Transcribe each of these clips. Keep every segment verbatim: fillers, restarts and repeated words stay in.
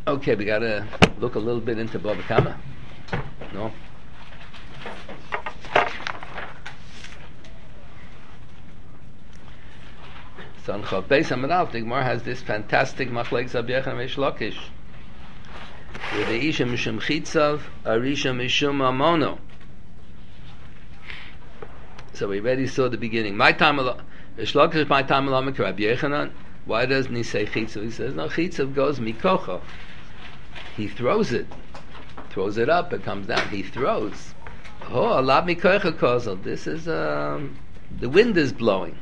Okay, we gotta look a little bit into Bava Kama. No? So on Chav Beis Amud Aleph, the Gemara has this fantastic machlekes Rabbi Yochanan and Reish Lakish. With the Isha Mishum Chitzav, Arisha Mishum Amono. So we already saw the beginning. My time Reish Lakish is my time Alamak Rabbi Yochanan. Why doesn't he say Chitzav? He says, no, Chitzav goes Mikocho. He throws it. Throws it up, it comes down. He throws. Oh, Allah Mikocho Kozel. This is, um, the wind is blowing.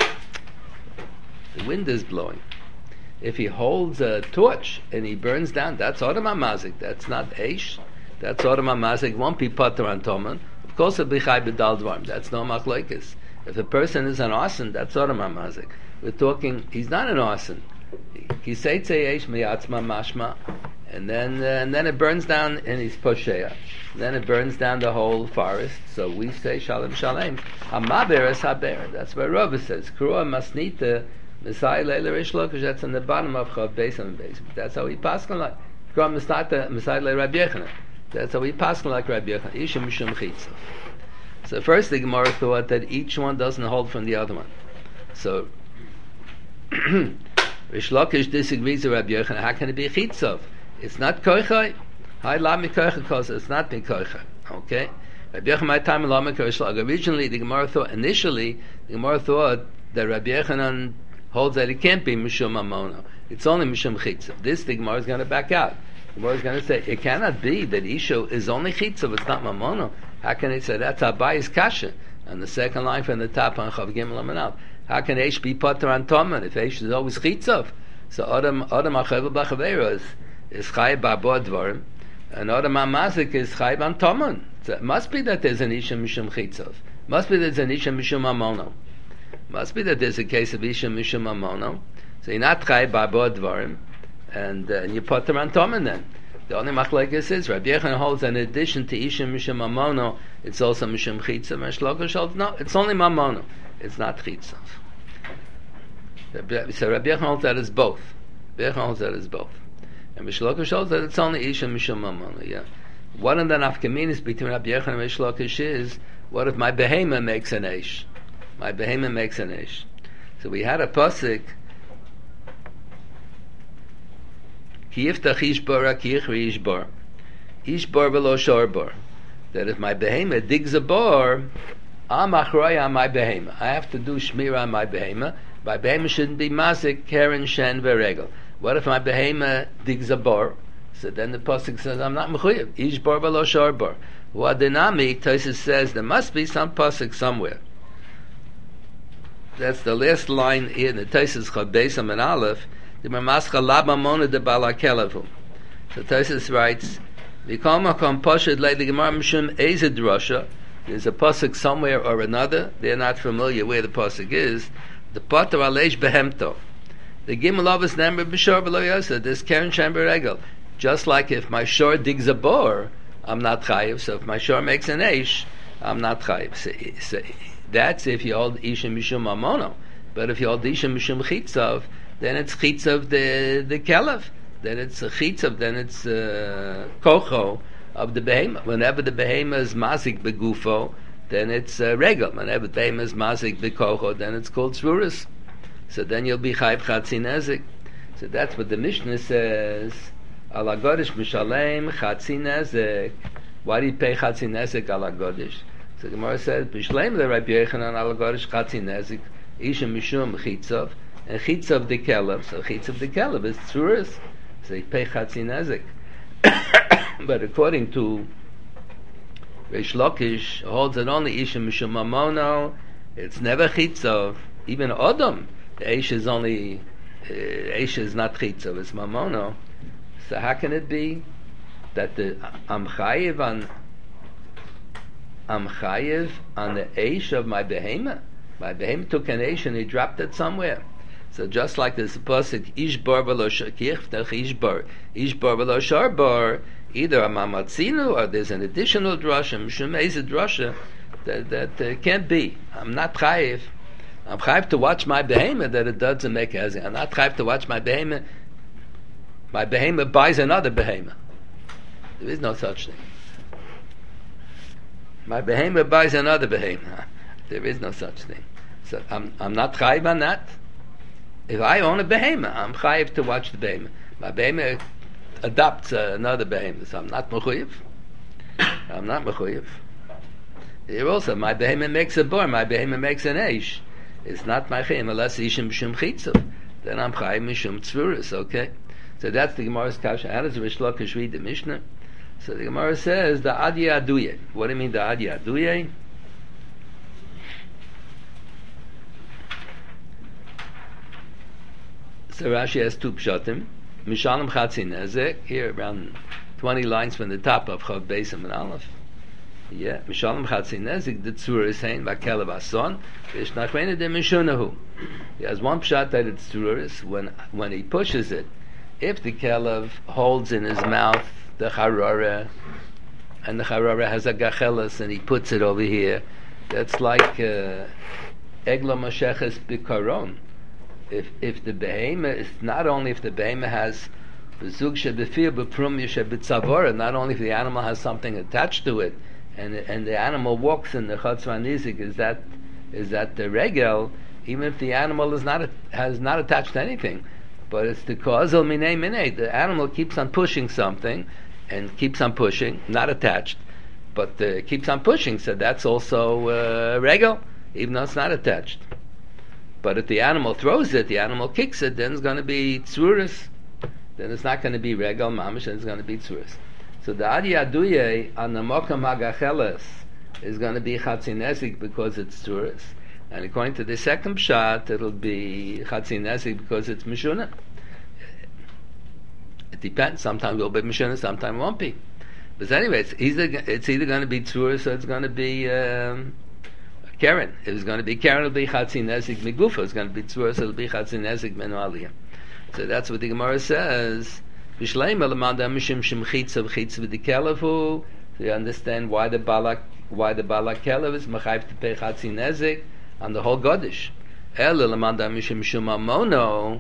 The wind is blowing. If he holds a torch and he burns down, that's Odom HaMazik. That's not Eish. That's Odom HaMazik. Won't be Pater on Toman. Of course, it'll be Chai B'dal Dvarim. That's no Machlokes. If a person is an arson, that's Odom HaMazik. We're talking, he's not an arson. Kiseitze Eish Miyatzma Mashma. And then, uh, and then it burns down and he's Posheya. Then it burns down the whole forest. So we say Shalom Shalem. Hamaber is Haber. That's where Rava says. Krua Masnita. Messiah Leila Reish Lakish, that's on the bottom of Chav Beis and Beis. That's how we pass on like Messiah Leila Rabbi Yochanan. That's how we pass on like Rabbi Yochanan. Isha Mishum Chitzav. So first the Gemara thought that each one doesn't hold from the other one. So Reish Lakish disagrees with Rabbi Yochanan. How can it be Chitzav? It's not Koichai. Hai La Mikoichai because it's not Mikoichai. Okay? Rabbi Yochanan my time La Mikoichai. Originally the Gemara thought, initially the Gemara thought that Rabbi Yochanan holds that it can't be Mishum Amono. It's only Mishum Chitzav. This the Gemara is going to back out. The Gemara is going to say, it cannot be that Isha is only Chitzav, it's not Mamono. How can it say that's Abayis Kasha? And the second line from the top on Chav Gimel Amanal. How can Eish be Pater on Toman if Eish is always Chitzav? So Adam Adam Achavel B'Chavera is, is Chai Ba'bo Dvarim, and Adam HaMazik is Chai B'an Toman. So it must be that there's an Isha Mishum Chitzav. Must be there's an Isha Mishum Amono. Must be that there's a case of Isha Mishum Amono. So you're not Chai Ba'bo Dvarim, and, uh, and you put them on Toman then. The only machlekes is Rabbi Yochanan holds in addition to Isha Mishum Amono, it's also Mishum Chitzav, and Shlokish holds no, it's only Mamono. It's not Chitzav. So Rabbi Yochanan holds that as both. Rabbi Yochanan holds that as both. And Shlokish holds that it's only Isha Mishum Amono. Yeah. One of the nafkaminis between Rabbi Yochanan and Shlokish is, what if my behema makes an Eish? My behema makes an ish. So we had a pasuk. Ki yiftach ishbar, ki yichri ishbar, ishbar v'lo shorbar. That if my behema digs a bar, I'm achraya on my behema. I have to do shmira on my behema. My behema shouldn't be mazik, keren, shen, veregel. What if my behema digs a bar? So then the pasuk says, I'm not mechuyev. Ishbar v'lo shorbar. Wadinami, Tosfos says there must be some pasuk somewhere. That's the last line here in the Tosfos Chav Beis and Aleph. The Mamascha Laba Mona de Balakelavu. So Tosfos writes, "V'kol makom poshut le'li Gemara mishum ezed drasha." There's a pasuk somewhere or another. They're not familiar where the pasuk is. The pater aleish behemto. The gimel avos number b'shor v'lo yosa. This keren shem beregel. Just like if my shor digs a bore, I'm not chayiv. So if my shor makes an eish, I'm not chayiv. So, so, that's if you hold Isha Mishum Amono. But if you hold Isha Mishum Chitzav, then it's Chitzav the the Kelev. Then it's a Chitzav, then it's uh, Kocho of the Behema. Whenever the Behema is Mazik Begufo, then it's uh, Regel. Whenever the Behema is Mazik Bekocho, then it's called Tzvuris. So then you'll be Chayv Chatzin Ezik. So that's what the Mishnah says. Ala Godish Mishalem Chatzin Ezik. Why do you pay Chatzin Ezik ala Godish? So the Gemara says, "B'shleim le Rabbi Yochanan al Gorish Chatzin Nezik, Isha Mishum Chitzav, and Chitzav de Kelev." So Chitzav de Kelev is Tzuris. So they pay Chatzin Nezik. But according to Reish Lakish, holds that only Isha Mishum Mamono. It's never Chitzav. Even Odom, the Eish is only uh, Eish is not Chitzav. It's Mamono. So how can it be that the Am Chayiv on I'm chayiv on the eish of my behema. My behema took an eish and he dropped it somewhere. So just like this pasuk, ishbar v'lo shakich, ishbar, ishbar v'lo sharbar, either a mamatzinu or there's an additional drasha, mishum ezed drasha, that, that uh, can't be. I'm not chayiv. I'm chayiv to watch my behema that it doesn't make ezed. I'm not chayiv to watch my behema My behemoth buys another behemoth. There is no such thing. My behemoth buys another behemoth. There is no such thing. So I'm I'm not chayiv on that. If I own a behemoth, I'm chayiv to watch the behemoth. My behemoth adopts uh, another behemoth, so I'm not mechuyev. I'm not mechuyev. Here also, my behemoth makes a bor, my behemoth makes an eish. It's not my chayim unless ishim b'shum chitzav. Then I'm chayiv mishum tzvuris. Okay, so that's the Gemara's kasha. How does Rish Lakish read the Mishnah? So the Gemara says the adi aduye. What do you mean the adi aduye? So Rashi has two pshatim. Mishalim Chatzi Nezek, here around twenty lines from the top of Chav Beis and Aleph. Yeah, Mishalim Chatzi Nezek, the Tzur is saying, Bakelev Ason, Vishnachvene de Mishunahu. He has one pshat that it's Tzuris, when, when he pushes it, if the Kelev holds in his mouth the Charara, and the Charara has a Gachelas, and he puts it over here, that's like Egla Mosheches Bikaron. If if the behemoth is not only if the behemoth has zug shebefir beprum yeshebitzavora, not only if the animal has something attached to it, and and the animal walks in the chatzvan nizik, is that is that the regel, even if the animal is not has not attached to anything, but it's the causal minei minei. The animal keeps on pushing something, and keeps on pushing, not attached, but uh, keeps on pushing. So that's also uh, regel, even though it's not attached. But if the animal throws it, the animal kicks it, then it's going to be tzuris. Then it's not going to be regal mamish, and it's going to be tzuris. So the adi aduye on the mokam hagacheles is going to be chatzinesik because it's tzuris. And according to the second pshat, it'll be chatzinesik because it's mishuna. It depends. Sometimes it'll be mishuna, sometimes it won't be. But anyway, it's either, it's either going to be tzuris or it's going to be... Um, Karen. If it's going to be Karen, it'll be Chatzin Nezik Migufa. It's going to be Tzvur, so it'll be Chatzin Nezik Menu Aliyah. So that's what the Gemara says. V'shleim elamanda mishim shim chitzav chitzav v'dikelevu. So you understand why the balak, why the balak kelev is machayv to pay Chatzin Nezik on the whole Godish. El elamanda mishim shum amono.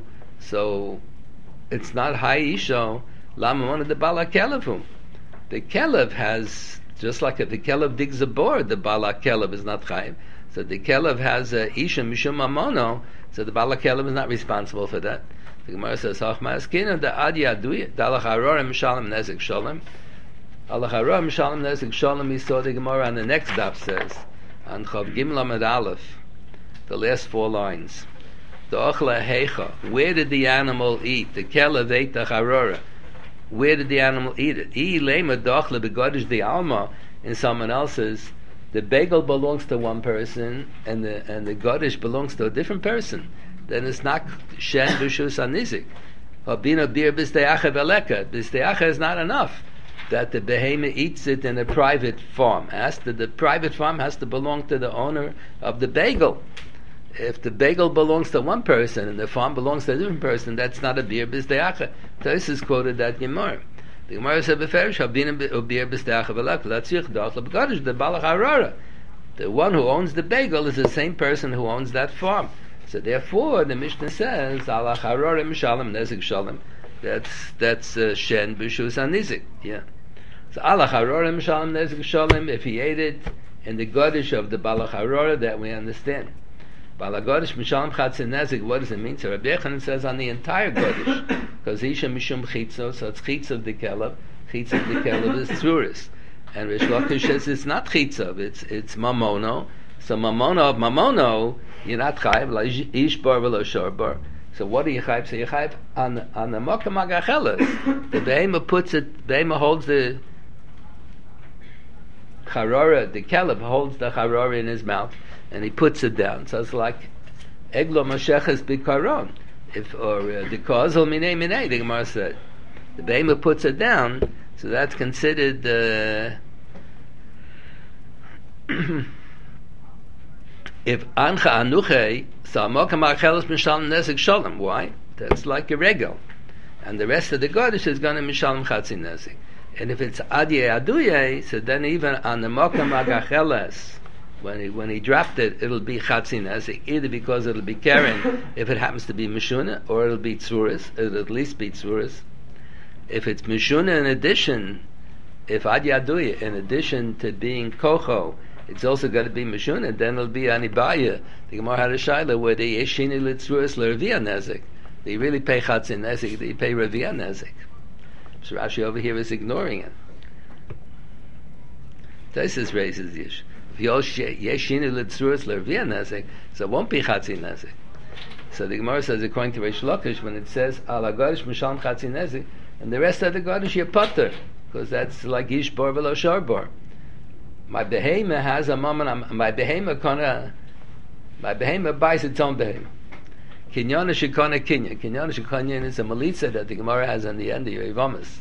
So it's not high isho. Lama mono the balak kelevu. The kelev has, just like if the kelev digs a board, the balak kelev is not chayiv. So the kelev has a isha mishum amono, so the balak kelev is not responsible for that. The Gemara says, "Hach ma'askina the adi aduy dalach haror mishalem nezik shalom." Alach haror mishalem nezik shalom. We saw the Gemara on the next daf says on Chav Gimel Amud Aleph, the last four lines. The ochla heicha. Where did the animal eat? The kelev ate the harora. Where did the animal eat it? I lema dochle begodish the alma in someone else's. The bagel belongs to one person, and the and the godish belongs to a different person. Then it's not shen b'shus anizik. Habina bir b'steacha veleka. B'steacha is not enough. That the behemoth eats it in a private farm. Has to, the private farm has to belong to the owner of the bagel. If the bagel belongs to one person and the farm belongs to a different person, that's not a bir b'steacha. This is quoted that Gemara. The Gemara said, "Beferish habina ubir b'steacha velek latzich dach lebegadish the balach harara." The one who owns the bagel is the same person who owns that farm. So therefore, the Mishnah says, "Alach harara mishalem nezik shalem." That's that's uh, shen b'shus anizik. Yeah. So alach harara mishalem nezik shalem. If he ate it in the gadish of the balach harara, that we understand. Balagodish mishalem chatzin nezik. What does it mean? So Rabbi Yechanan says on the entire godish, because isha mishum chitzo, so it's chitzav the kelev. Chitzav the kelev is tzuris, and Rish Lakish says it's not chitzav, it's it's mamono. So mamono of mamono, you're not chayiv la ish bar v'lo shor bar. So what do you chayiv? So you chayiv on on the mokam hagacheles. The behemoth puts it. Behemoth holds the charora. The kelev holds the charora in his mouth, and he puts it down. So it's like eglo masheches bikaron. If or uh, the causal minei minei, the Gemara said, the behemoth puts it down, so that's considered. Uh, if ancha anuche, so amokam achelos mishalem nezik shalom. Why? That's like a regal, and the rest of the godish is going to mishalem chatzin nezik. And if it's adye aduye, so then even on the mokam agacheles, when he when he dropped it, it'll be chatzin nezik, either because it'll be karen if it happens to be mishuna, or it'll be tzuris. It'll at least be tzuris. If it's Mishuna in addition, if Ad Yaduya, in addition to being Kocho, it's also got to be Mishuna, then it'll be Anibaya. The Gemara had a Shaila where they Yeshini Litzruas Lervia Nezik. They really pay Chatzin Nezik, they pay Revia Nezik. So Rashi over here is ignoring it. This raises the issue. If Yeshini Litzruas Lervia Nezik, so it won't be Chatzin Nezik. So the Gemara says, according to Reish Lakish, when it says Al Agadish Mishalm Chatzin Nezik, and the rest of the Gadish you're Potter, because that's like Yishbor Velo Sharbor. My behema has a moment. My behema kana. My behema buys its own behema. Kinyana shekana kinyan. Kinyana shekana is a malitza that the Gemara has on the end of your Yevamis.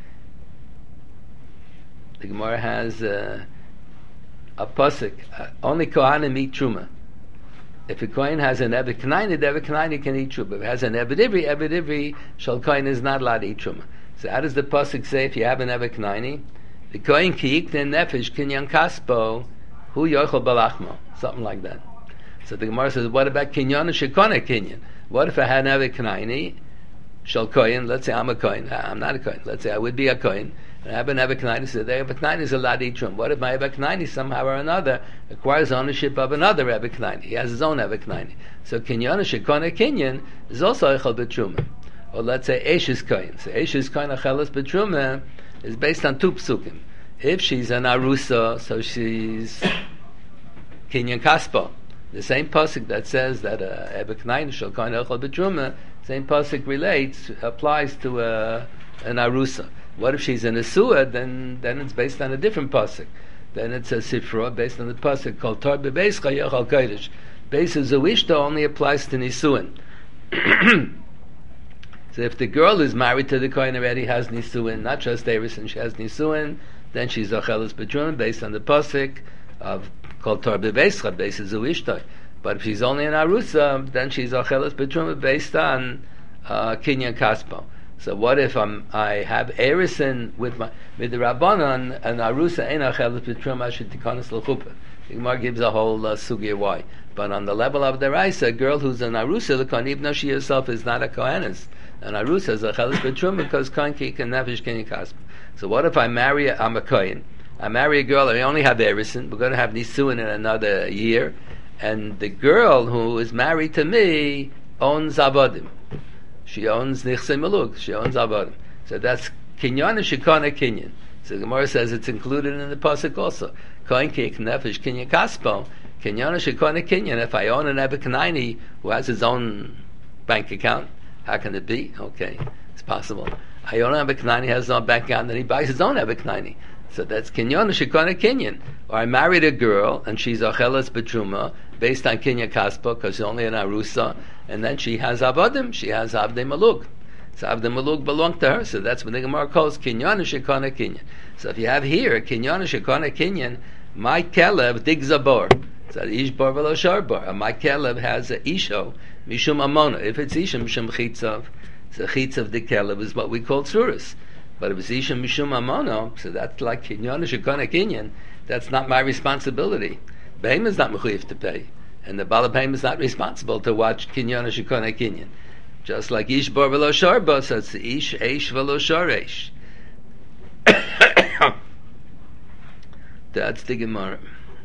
The Gemara has uh, a pasuk. Uh, only kohanim eat truma. If a kohen has an ebed knaini, the ebed knaini can eat truma. If it has an ebed ivri, ebed ivri shal kohen is not allowed to eat truma. So how does the pasuk say if you have an ebed knaini? The kohen ki yikten nefesh kinyan kaspo hu yochel balachmo, something like that. So the Gemara says, what about kinyan shekona kinyan? What if I had an eved knaini shel kohen? Let's say I'm a kohen. I'm not a kohen. Let's say I would be a kohen, and I have an eved knaini. So the eved knaini is allowed to eat truma. What if my eved knaini somehow or another acquires ownership of another eved knaini? He has his own eved knaini. So kinyan shekona kinyan is also echel b'truma. Or let's say Eish is kohen. So Eish is kohen achelas b'truma is based on two psukim. If she's an arusa, so she's kinyan kaspo. The same pasuk that says that ebed knaini shel kohen echel b'truma, same pasuk relates, applies to uh, an arusa. What if she's an asua? Then then it's based on a different pasuk. Then it's a sifra based on the pasuk called tar bebeischa yechal kodesh. Beis zuishta only applies to nisuin. So if the girl is married to the kohen already, has nisuin, not just Eris, she has nisuin, then she's achelas b'truma based on the pasuk of called tar bebeischa based on zuishta. But if she's only an arusa, then she's achelas b'truma based on uh, kinyan kaspo. So what if I'm, I have erison with my with the rabbanon and arusa ain't achelas b'truma? I should tikanas l'chuppah. The Gemara gives a whole uh, sugya why. But on the level of the raisa, a girl who's an arusa, the kohen, even though she herself is not a kohenis, an arusa is achelas b'truma because kohen ki can nefesh kinyan kaspo. So what if I marry? A, I'm a kohen. I marry a girl. I only have erison. We're going to have nisuin in another year, and the girl who is married to me owns avadim. She owns nichsei maluk. She owns avadim. So that's kinyan shekana kinyan. So the Gemara says it's included in the pasuk also. Kohen ki nefesh kinyan kaspo. Kinyan shekana kinyan. If I own an ebed knaini who has his own bank account, how can it be? Okay, it's possible. I own an ebed knaini has his own bank account, and he buys his own ebed knaini. So that's kinyan shekana kinyan. Or I married a girl and she's achelas b'truma based on kinyan kaspo because she's only an arusa, and then she has avadim. She has avdei maluk. So avdei maluk belong to her. So that's what the Gemara calls kinyan shekana kinyan. So if you have here kinyan shekana kinyan, my kelev digs a bor. So ish bar velo sharbar. My kelev has a isho mishum amona. If it's isha mishum chitzav, so chitzav the kelev is what we call tzuris. But if it's isha mishum amono, so that's like kinyan shekana kinyan. That's not my responsibility. Behema is not mechuyev to pay, and the bala behema is not responsible to watch kinyan shekana kinyan. Just like ish bar velo sharba, so it's ish eish velo sharesh. That's the Gemara.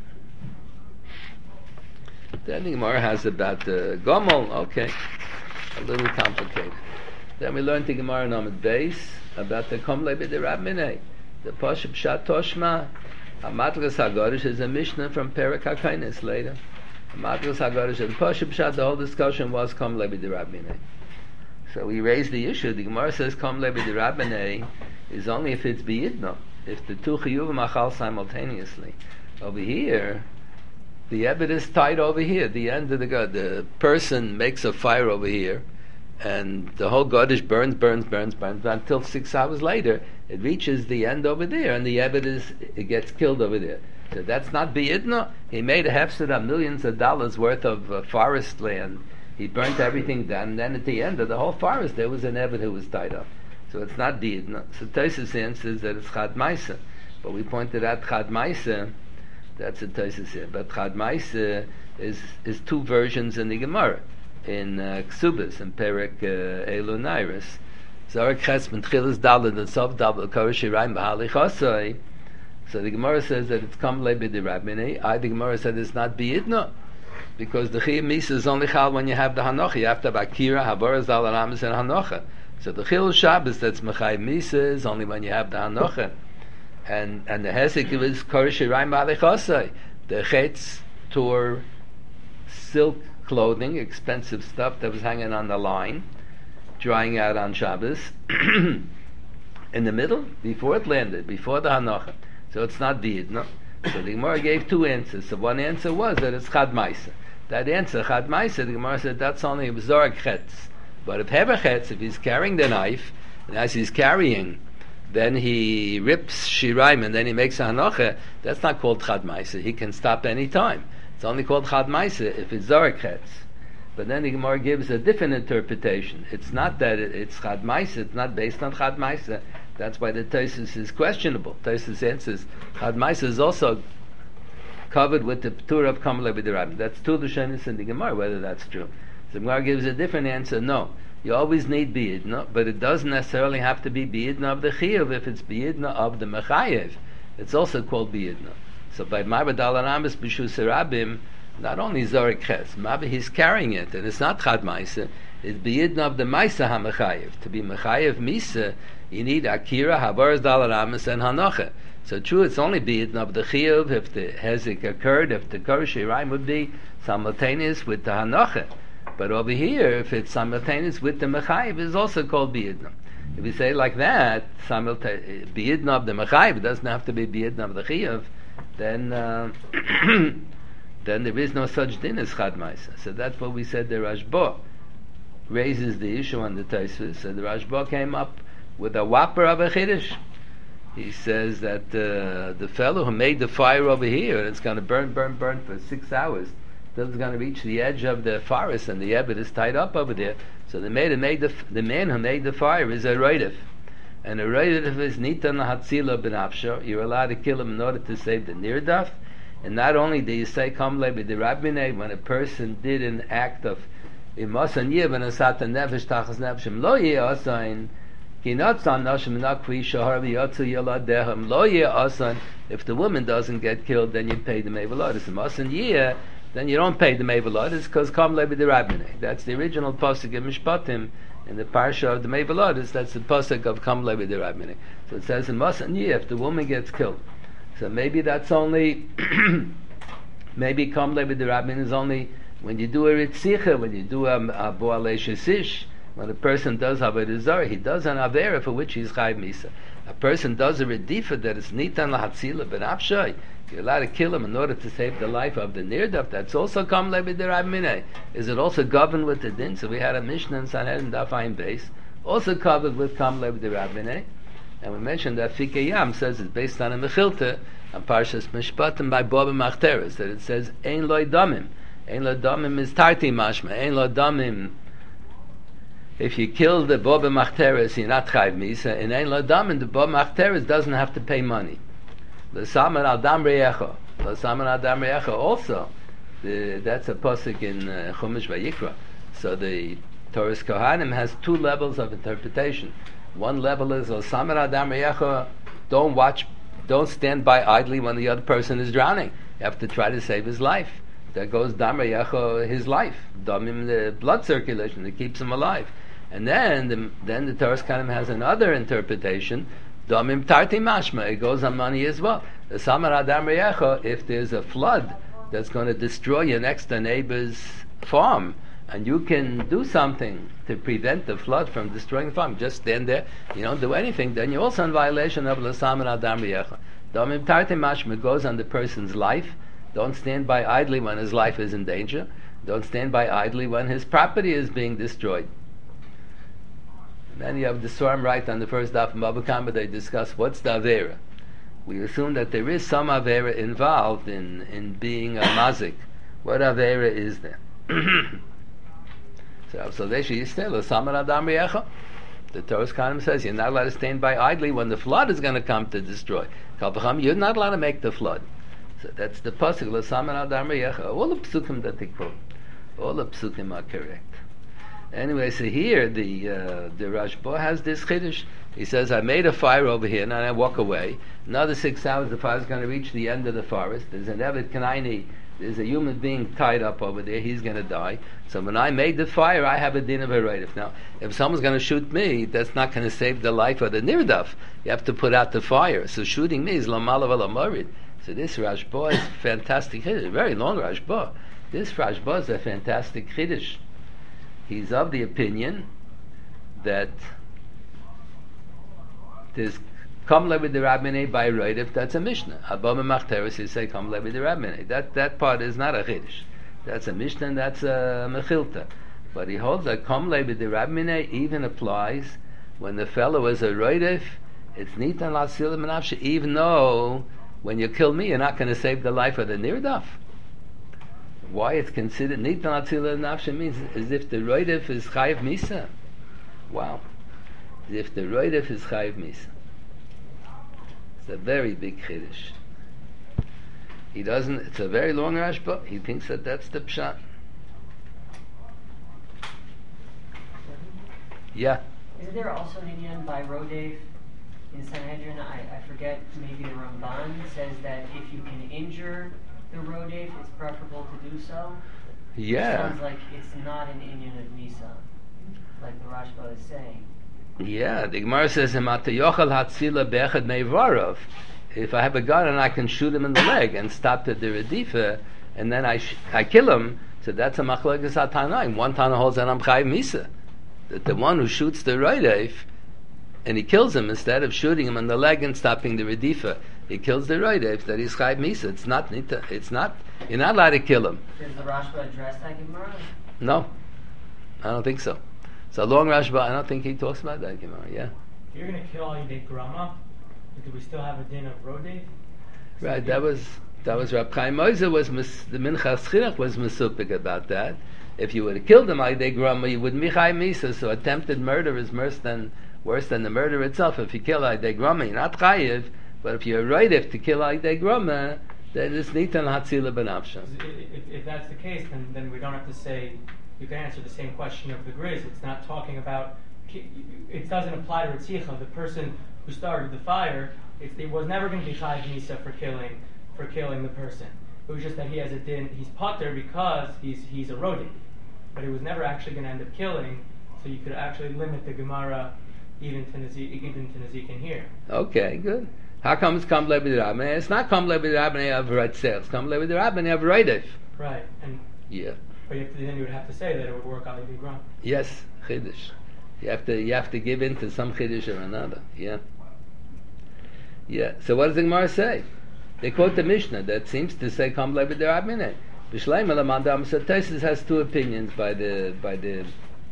Then the Gemara has about the Gomel. Okay, a little complicated. Then we learned the Gemara Namid Beis about the Komle B'derab Minei, the Pashup Shat Toshma. Amatras Hagarish is a Mishnah from Perek HaKainis later. Amatras Hagarish and Pashup Shat. The whole discussion was Komle B'derab Minei. So we raised the issue. The Gemara says Komle B'derab Minei is only if it's B'yidno, if the two chiyuvim achal simultaneously. Over here, the ebed is tied over here. The end of the god, the person makes a fire over here, and the whole godish burns, burns, burns, burns until six hours later it reaches the end over there, and the ebed is it gets killed over there. So that's not biyidna. He made a hefsed of millions of dollars worth of uh, forest land. He burnt everything down, and then at the end of the whole forest there was an ebed who was tied up. So it's not biyidna. So Tosfos answers that it's chad ma'isa, but we pointed out chad ma'isa. That's a Tosfos here. But chad ma'isa is is two versions in the Gemara. In uh, Ksubas and Perek uh, Elu Nairis. Zorak Ches B'Tchilas Daled and Sof Daled Korish Yirayim B'Hali Chosai. So the Gemara says that it's Kam Le B'Dirabini. I, the Gemara said it's not B'Yidna, because the Chiyuv Misa is only Chal when you have the Hanocha. You have to have Akira, Haboraz, Dal Aramis, and Hanocha. So the Chilul Shabbos that's Mechayiv Misa is only when you have the Hanocha. And and the Hesek is Korish Yirayim B'Hali Chosai. The Chetz tore silk clothing, expensive stuff that was hanging on the line, drying out on Shabbos, in the middle, before it landed, before the Hanocha. So it's not B'Yidna. So the Gemara gave two answers. So one answer was that it's Chad Maisa. That answer, Chad Maisa, the Gemara said that's only a Zorak Chetz. But if Hever Chetz, if he's carrying the knife, and as he's carrying, then he rips Shiraim and then he makes a Hanocha, that's not called Chad Maisa. He can stop any time. It's only called Chad Maisa if it's Zorak Chetz. But then the Gemara gives a different interpretation. It's not that it, it's Chad Maisa, it's not based on Chad Maisa. That's why the Tosfos is questionable. Tosfos answers, Chad Maisa is also covered with the P'tur of Kamalei B'Dirabim. That's two Lashonos in the Gemara, whether that's true. So the Gemara gives a different answer. No, you always need B'Yidna, but it doesn't necessarily have to be B'Yidna of the Chiyuv. If it's B'Yidna of the Mechayev, it's also called B'Yidna. So by Ma'abed Al-Aramis B'Shus Rabim, not only Zorak Ches, maybe he's carrying it, and it's not Chad Maisa, it's B'Yidna of the Maisa HaMechayev. To be Mechayev Misa, you need Akira, Havaras Dal Aramis, and Hanocha. So true, it's only B'Yidna of the Chiyuv if the Hezek occurred, if the Korish Yirayim would be simultaneous with the Hanocha. But over here, if it's simultaneous with the Mechayev, it's also called B'Yidna. If you say like that, simultaneous B'Yidna of the Mechayev, it doesn't have to be B'Yidna of the Chiyuv, then uh, then there is no such din as Chad Maisa. So that's what we said the Rashba raises the issue on the Tosfos. So the Rashba came up with a whopper of a Chiddush. He says that uh, the fellow who made the fire over here, and it's going to burn, burn, burn for six hours, till it's going to reach the edge of the forest, and the Ebed is tied up over there. So the man who made the, the man who made the fire is a Roidef. And a Roidef is Nitan Hatzila Ben Afshar. You're allowed to kill him in order to save the Nirdaf. And not only do you say Kamle B'Dirabinei, when a person did an act of Imasan Yeh Ben Asat Nefesh Tachas Nefeshim Lo Yeh Asain Ki Natzan Nashim Nakvi Shahar V'Yatzu Yeladehem Lo Yeh Asan. If the woman doesn't get killed, then you pay the Mevalodis. Imasan Yeh, then you don't pay the Mevalodis because Kamle B'Dirabinei. That's the original pasuk in Mishpatim in the parsha of the Mevalodis. That's the pasuk of Kamle B'Dirabinei. So it says Imasan Yeh, if the woman gets killed. So maybe that's only, maybe Kamle B'Dirabin is only when you do a Ritzicha, when you do a, a Bo'alei Shesish, when a person does Avodah Zarah, he does an Avera for which he's Chayv Misa. A person does a Redifa that is Nitan Lahatzila Ben Afshai, you're allowed to kill him in order to save the life of the Nirdaf, that's also Kamle B'Dirabin. Is it also governed with the Din? So we had a Mishnah in Sanhedrin Daf Ayin Beis, also covered with Kamle B'Dirabin. And we mentioned that Fikei Yam says it's based on a Mechilta on Parshas Mishpatim by Boba Machteres, that it says Ein Lo Damim. Ein Lo Damim is Tarti Mashma. Ein Lo Damim. If you kill the Boba Machteres, you're not Chayv Misa. In Ein Lo Damim, the Boba Machteres doesn't have to pay money. L'Saman Adam Reyecha. L'Saman Adam Reyecha also. The, that's a pasuk in uh, Chumash Vayikra. So the Torah Kohanim has two levels of interpretation. One level is L'Saman Adam Reyecha. Don't watch. Don't stand by idly when the other person is drowning. You have to try to save his life. There goes Damar Yacho, his life. Damim, the blood circulation that keeps him alive. And then the, then the Torah Kohanim has another interpretation. Damim Tarti Mashma. It goes on money as well. The Samar Adam Yacho, if there's a flood that's going to destroy your next door neighbor's farm, and you can do something to prevent the flood from destroying the farm, just stand there, you don't do anything, then you're also in violation of L'Saman Adam Riyecha. Damim Tarti Mashma goes on the person's life. Don't stand by idly when his life is in danger. Don't stand by idly when his property is being destroyed. And then you have the Swarm right on the first daf of Bava Kama, they discuss what's the Avera. We assume that there is some Avera involved in, in being a mazik. What Avera is there? So, so they should still a Samar Adam Riyecha. The Torah Kohanim says you're not allowed to stand by idly when the flood is going to come to destroy. You're not allowed to make the flood. So that's the pasuk. L'Samar Adam Riyecha. All the psukim that they quote, all the psukim are correct. Anyway, so here the uh, the Rashba has this chiddush. He says, I made a fire over here, and I walk away. Another six hours, the fire is going to reach the end of the forest. There's an Evet Kanaini, there's a human being tied up over there. He's going to die. So when I made the fire, I have a din of a reitif. Now, if someone's going to shoot me, that's not going to save the life of the nirdaf. You have to put out the fire. So shooting me is lamala v'lamarid. So this Rashba is fantastic chiddush. Very long Rashba. This Rashba is a fantastic chiddush. He's of the opinion that there's Kam Levi the Rabbinei by Reitif, that's a Mishnah. Abba Memachteres, you say Kam Levi the Rabbinei. That that part is not a Chiddush. That's a Mishnah and that's a Mechilta. But he holds that Kam Levi the Rabbinei even applies when the fellow is a Reitif, it's Nitan Latzil Menafshe, even though when you kill me, you're not going to save the life of the Nirdaf. Why it's considered Nitan Latzil Menafshe means as if the Reitif is Chayiv Misa. Wow. As if the Reitif is Chayiv Misa. It's a very big chiddush. He doesn't. It's a very long Rashba. He thinks that that's the pshat. Yeah. Is there also an Indian by Rodev in Sanhedrin? I, I forget. Maybe the Ramban says that if you can injure the Rodev, it's preferable to do so. Yeah. It sounds like it's not an Indian of Misa, like the Rashba is saying. Yeah, the Gemara says, if I have a gun and I can shoot him in the leg and stop the redifa, and then I sh- I kill him, so that's a machlokes hatanaim. One Tana holds that I'm chayiv misa. That the one who shoots the roideif and he kills him, instead of shooting him in the leg and stopping the redifa, he kills the roideif, that he's chayiv misa. It's not, it's not, you're not allowed to kill him. Does the Rashba address that Gemara? No, I don't think so. So long Rashba, I don't think he talks about that Gemara. Yeah. If you're going to kill Yidei Grama, do we still have a din of Rodef? Right. That was that was Rab Chaim Moiser was mis, the Minchas Chinuch was mesupik about that. If you would have killed him Yidei Grama, you wouldn't be Chaim Misa. So attempted murder is worse than worse than the murder itself. If you kill Yidei Grama, you're not Chayiv. But if you're right, if to kill Yidei Grama, then it's Nitan Hatzila Benafshan. If, if that's the case, then then we don't have to say. You can answer the same question of the Grizz. It's not talking about, it doesn't apply to Ritzicha. The person who started the fire, it, it was never going to be Chayiv Misa for killing for killing the person. It was just that he has a din, he's potter because he's he's a Rodi. But he was never actually going to end up killing, so you could actually limit the Gemara even to Nazik, even to Nazik in here. Okay, good. How come it's Kam Levi Rabbanei? It's not Kam Levi Rabbanei of Ratzeh. It's Kam Levi Rabbanei of Reidef. Right. And yeah. But you have to, then you would have to say that it would work on the Gram. Yes, chiddush. You have to you have to give in to some chiddush or another. Yeah. Yeah. So what does the Gemara say? They quote the Mishnah that seems to say Kam Levi Rabbanei. B'shleim elamandam. So Tosfos has two opinions by the by the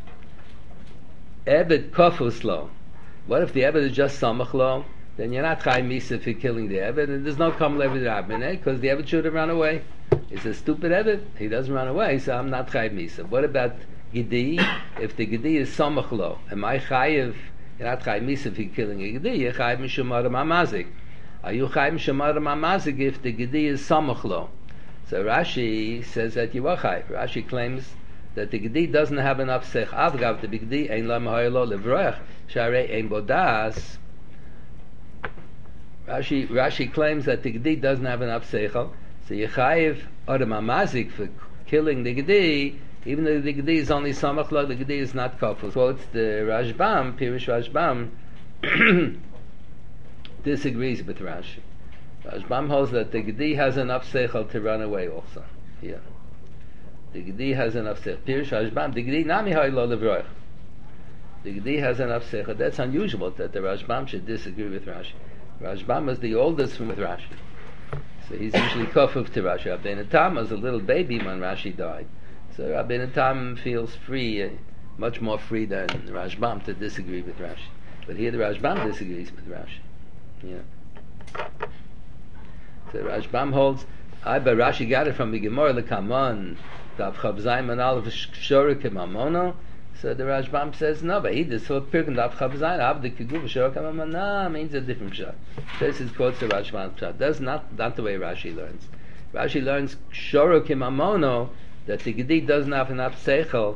Ebed Kofus lo. What if the Ebed is just Samach lo? Then you're not Chaim Misa for killing the Ebed, and there's no Kam Levi Rabbanei because the Ebed should have run away. It's a stupid Ebed. He doesn't run away, so I'm not Chayiv Misa. What about Gedi? If the Gedi is Samach lo, am I Chayiv? You're not Chayiv Misa for killing a Gedi. You're Chayiv Mishum Adam HaMazik. Are you Chayiv Mishum Adam HaMazik if the Gedi is Samach lo? So Rashi says that you are Chayiv. Rashi claims that the Gedi doesn't have enough Sech. Avgav the Gedi ein la Mahayir lo Levroach Sharei ein Bodas. Rashi Rashi claims that the Gedi doesn't have enough Seichel. So Yechayiv Adam HaMazik for killing the Gedi, even though the Gedi is only Samach lo, the Gedi is not Kofel. Quotes the Rashbam, Pirush Rashbam, disagrees with Rashi. Rashbam holds that the Gedi has enough Seichel to run away also. Yeah. The Gedi has enough Seichel. Pirush Rashbam, the Gedi nami hay lo levroich. The Gedi has enough Seichel. That's unusual that the Rashbam should disagree with Rashi. Rashbam is the oldest from with Rashi. So he's usually kofuf to Rashi. Rabbeinu Tam was a little baby when Rashi died. So Rabbeinu Tam feels free, uh, much more free than Rashbam to disagree with Rashi. But here the Rashbam disagrees with Rashi. Yeah. So Rashbam holds, I but Rashi got it from the Gemara L'Kamon, Dav Chav Zayin and Aleph Shorek Mamono. So the Rashbam says no, but he just thought Pirkei Dav Chav Zayin Avdi Kiguv Shorek Mamono means a different shot. This is quotes the Rashbam shot. That's not not the way Rashi learns. Rashi learns Shorek Mamono that the Gedi doesn't have enough seichel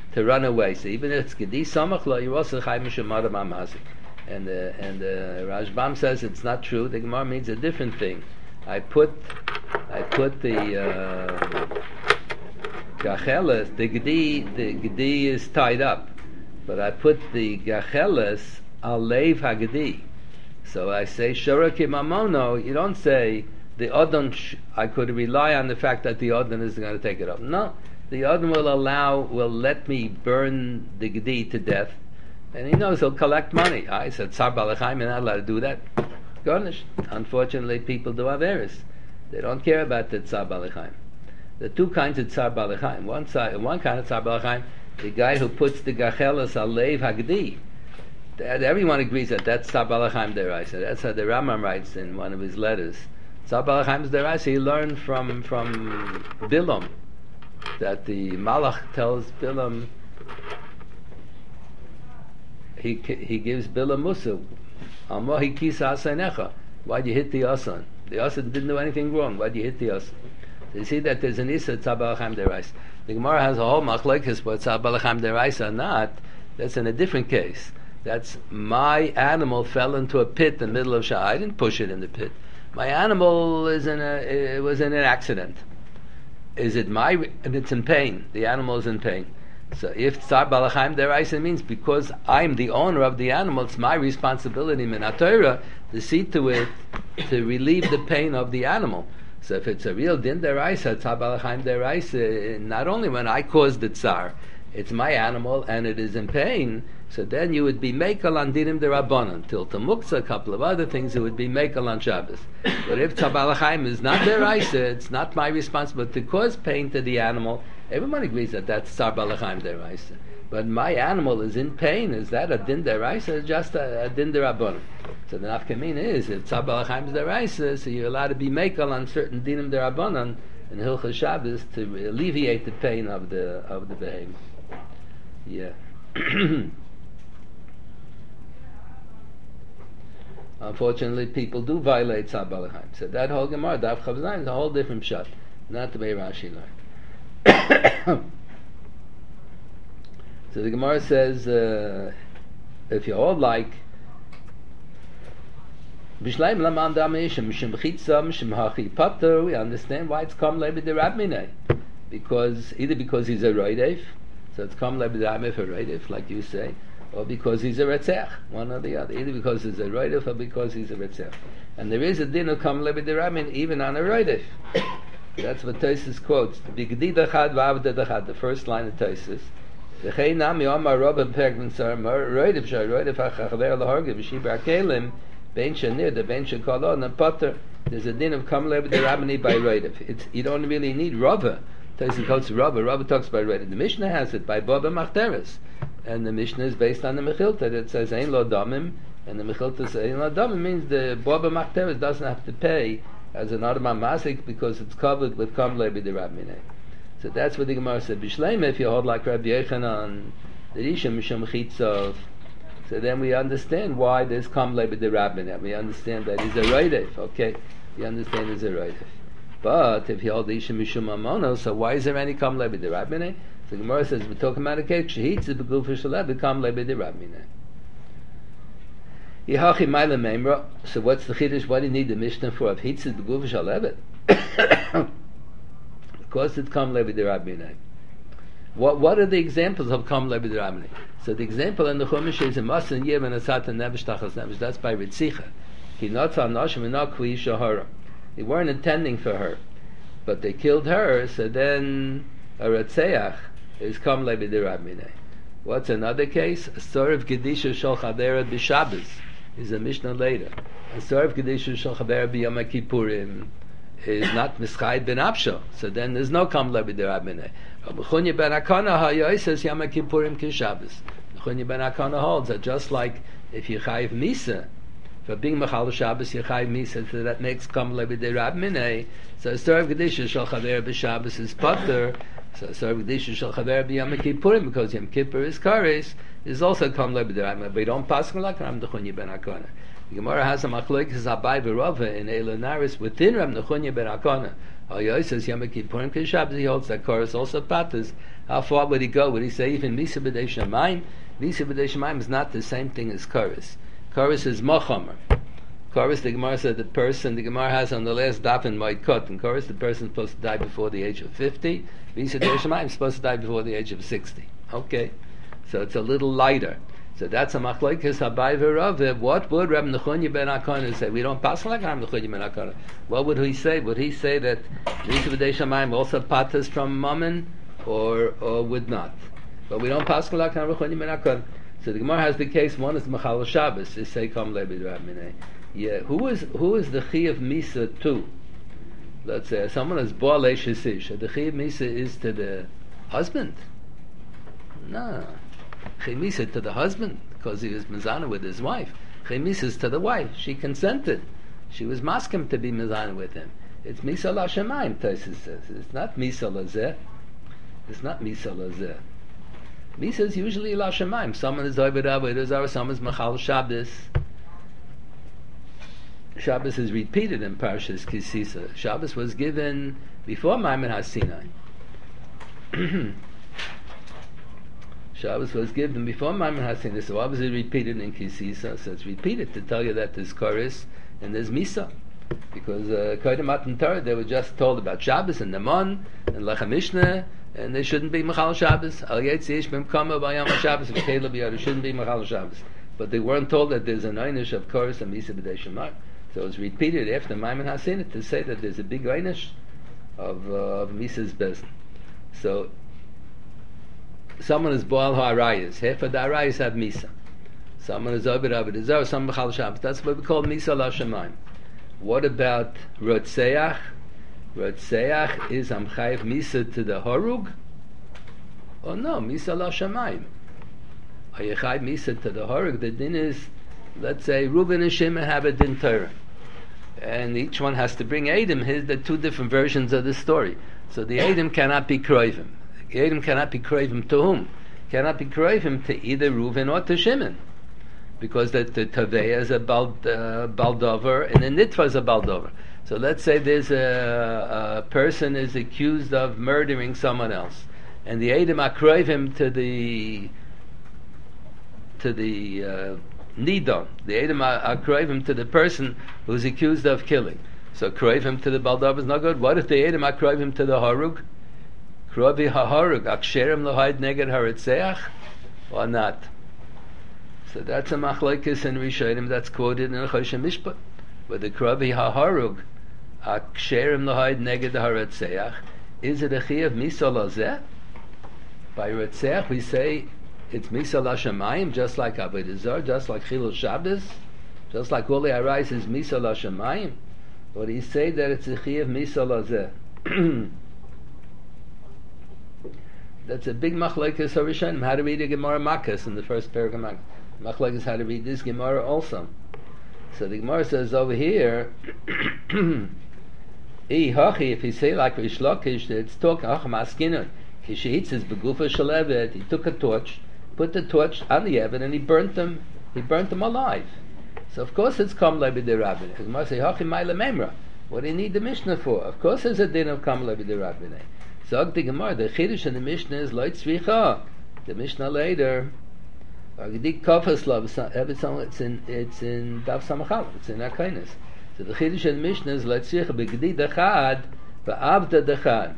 to run away. So even if it's Gedi Samach Lo, you're also Chai Mishum Adam HaMazik. And uh, and uh, Rashbam says it's not true. The Gemara means a different thing. I put I put the uh, Gacheles, the Gedi, the Gedi is tied up, but I put the Gacheles al Leiv HaGedi. So I say Shoraki Mamono. You don't say the Odon. Sh- I could rely on the fact that the Odon is going to take it up. No, the Odon will allow, will let me burn the Gedi to death. And he knows he'll collect money. I said, Tsar Balachayim, you're not allowed to do that. Garnished. Unfortunately, people do Averis. They don't care about the Tsar Balachayim. There are two kinds of Tsar Balachayim. One side, one kind of Tsar Balachayim, the guy who puts the Gachelas al Leiv HaGedi. Everyone agrees that that's Tsar Balachayim Deraisa. That's how the Rambam writes in one of his letters. Tsar Balachayim Deraisa, he learned from, from Bilam, that the Malach tells Bilam, He he gives Bilam Musa, Amohi Kisa Asanecha. Why'd you hit the Asan? The Asan didn't do anything wrong. Why'd you hit the Asan? So you see that there's an Issa Tzar Balachayim Deraisa. The Gemara has a whole machlokes, but Tzar Balachayim Deraisa or not. That's in a different case. That's my animal fell into a pit in the middle of Shah. I didn't push it in the pit. My animal is in a it was in an accident. Is it my and it's in pain? The animal is in pain. So if Tzar Balachayim Deraisa means because I'm the owner of the animal, it's my responsibility min HaTorah to see to it to relieve the pain of the animal. So if it's a real din Deraisa, Tzar Balachayim Deraisa, not only when I caused the Tzar, it's my animal and it is in pain, so then you would be Mekel on Dinim Derabanan. Till Tamuksa, a couple of other things, it would be Mekel on Shabbos. But if Tzar Balachayim is not Deraisa, it's not my responsibility to cause pain to the animal. Everyone agrees that that's Tzar Balachayim Deraisa. But my animal is in pain. Is that a din deraisa or just a, a din derabanan? So the nafkamina is, if Tzar Balachayim is deraisa, so you're allowed to be mekel on certain dinim derabanan in Hilchos Shabbos to alleviate the pain of the of the behemoth. Yeah. Unfortunately, people do violate Tzar Balachayim. So that whole Gemara, Daf Chav Zayin, is a whole different shot, not the way Rashi learned. So the Gemara says, uh, if you all like, we understand why it's Kam Lebi de Rabminei. Because, either because he's a Roidev, so it's Kam Lebi de Rabminei for Roidev, like you say, or because he's a Retzech, one or the other. Either because he's a Roidev or because he's a Retzech. And there is a din of Kam Lebi de Rabminei even on a Roidev. That's what Tosfos quotes. The first line of Tosfos. There's a din of Kam Lebi de Rabminei by Roidev. It's you don't really need Rava. Tosfos quotes Rava. Rava talks about Roidev. The Mishnah has it by Baba Machteres, and the Mishnah is based on the Mechilta that says Ein Lo Damim, and the Mechilta says Ein Lo Damim means the Baba Machteres doesn't have to pay as an Adam HaMazik because it's covered with Kam Lebi de Rabminei. So that's what the Gemara said. Bishleim, if you hold like Rabbi Yechanan, the Rishon Mishum Chitzov, so then we understand why there's Kam Lebi de Rabminei. We understand that he's a Roidev, okay? We understand he's a Roidev. But if you hold the Rishon Mishum Amono, so why is there any Kam Lebi de Rabminei? So the Gemara says, we're talking about a case, Shehitz is Beguf Shalev, Kam Lebi de Rabminei. Yehachi Maila Memra, so what's the Chiddush? What do you need the Mishnah for? If Hitz is Beguf Shalev, of course it's Kam Lebi de Rabminei. What what are the examples of Kam Lebi de Rabminei? So the example in the Chumash is a Masan Yev and a Satan Nevish Tachas Nevish. That's by Ritzicha. He not on Nashim and not Kui Shahara. They weren't intending for her, but they killed her. So then a Ratzeach is Kam Lebi de Rabminei. What's another case? A Sorav Gedisha Shal Chavera B'Shabbos is a Mishnah later. A Sorav Gedisha Shal Chavera B'Yom Kippurim is not Mischayed ben Absha, so then there's no Kam Lebi de Rabminei. Rabbi Chunya ben Akana Hayoy says Yom Kippurim Kishabbos. Chunya ben Akana holds that just like if you chayiv Misa, for being Mechal Shabbos you chayiv Misa, so that makes Kam Lebi de Rabminei. So Sorav Gedisha Shal Chavera B'Shabbos is Pater. So Sorav Gedisha Shal Chavera B'Yom Kippurim, because Yom Kippur is Kares, is also Kam Lebi de Rabminei. But we don't pass him like Ram Chunya ben Akana. The Gemara has a machlokes Abai v'Rava in Elonaris within Rab Nechonyah ben Akana. Ayoy says Yom Kippurim Kishabbos. He holds that chorus also patters How far would he go? Would he say even Misa B'dei Shamayim? Misa B'dei Shamayim is not the same thing as Karis. Karis is Mochamer. Karis, the Gemara said the person, the Gemara has on the last daf in Moed Kot, and Karis, the person is supposed to die before the age of fifty. Misa B'dei Shamayim is supposed to die before the age of sixty. Okay. So it's a little lighter. So that's a machlokes Habai v'Rav. What would Reb Nechunya ben Hakana say? We don't pass like Reb Nechunya ben Hakana. What would he say? Would he say that Misa B'dei Shamayim also patas from Mammon, or or would not? But we don't pass like Reb Nechunya ben Hakana. So the Gemara has the case. One is Machal Shabbos. They say Kam Lebi Rabminei. Yeah. Who is who is the Chi of Misa to? Let's say someone is Boalei Shesish. The Chi of Misa is to the husband. No. Chemisa to the husband because he was mizana with his wife. Chemisa is to the wife. She consented. She was maskim to be mizana with him. It's misa la shemayim. Taisus says it's not misa lazeh. It's not misa lazeh. Misa is usually la shemayim. Someone is over avodah, someone is machal Shabbos. Shabbos is repeated in Parshas Kisisa. Shabbos was given before Maimon HaSinai. Shabbos was given before Maimon HaSinai, so obviously repeated in Kisisa, so it's repeated to tell you that there's Koris and there's Misa. Because Kodim Matan Torah, they were just told about Shabbos and Naman and Lechem Mishneh, and they shouldn't be Machal Shabbos. Al Yetzi Ish B'm Kama B'Yam HaShabbos, and Caleb Yad, shouldn't be Machal Shabbos. But they weren't told that there's an Einish of Koris and Misa B'dei Shamayim. So it was repeated after Maimon HaSinai to say that there's a big Einish of, uh, of Misa's Bezin. So, someone is Boal HaArayas. Half of the Arayas have Misa. Someone is Obed Abed Azar, some Machal Shabbos. That's what we call Misa La Shemayim. What about Rotseach? Rotseach is Amchayev Misa to the Horug? Oh no, Misa La Shemayim. Are you Chayev Misa to the Horug? The din is, let's say, Reuben and Shimon have a din Torah. And each one has to bring Edom. Here's the two different versions of the story. So the Edom cannot be Kroivim. Edom cannot be Kroivim to whom? Cannot be Kroivim to either Reuven or to Shimon. Because the, the Taveya is a bald, uh, Baldover and the Nitva is a Baldover. So let's say there's a, a person is accused of murdering someone else. And the Edom are Kroivim to the to the uh, Nidon. The Edom are, are Kroivim to the person who's accused of killing. So Kroivim to the Baldover is not good. What if the Edom are Kroivim to the Harug? Krovi HaHarug, Aksherim Lohaid Neged Haritzeach, or not? So that's a machlokes in Rishonim that's quoted in Choshen Mishpat. But the Krovi HaHarug, Aksherim Lohaid Neged Haritzeach, is it a chi of Misa Lazeh? By Ritzeach we say it's Misa La Shemayim, just like Avodah Zarah, just like Chilul Shabbos, just like Uli Arais is Misa La Shemayim. Or do you say that it's a chi of Misa Lazeh? That's a big machlokes Harishonim. How to read a Gemara Makkas in the first paragraph. Machlokes how to read this Gemara also. So the Gemara says over here, if you say like Rish Lakish, it's talking Ach Maskinun. Kisheitz is begufa shalevet. He took a torch, put the torch on the Eved, and he burnt them. He burnt them alive. So of course it's Kam Lebi de Rabbinei. The Gemara say Hachi Maila Memra. What do you need the Mishnah for? Of course there's a din of Kam Lebi de Rabbinei. So the Gemara, the Chiddush in the Mishnah is Lo Tzricha. The Mishnah later, Agdik Kofas Lav. It's in it's in Dav Samachal. It's in Akainis. So the Chiddush in the Mishnah is Lo Tzricha Begdi Dechad Va'avda Dechad.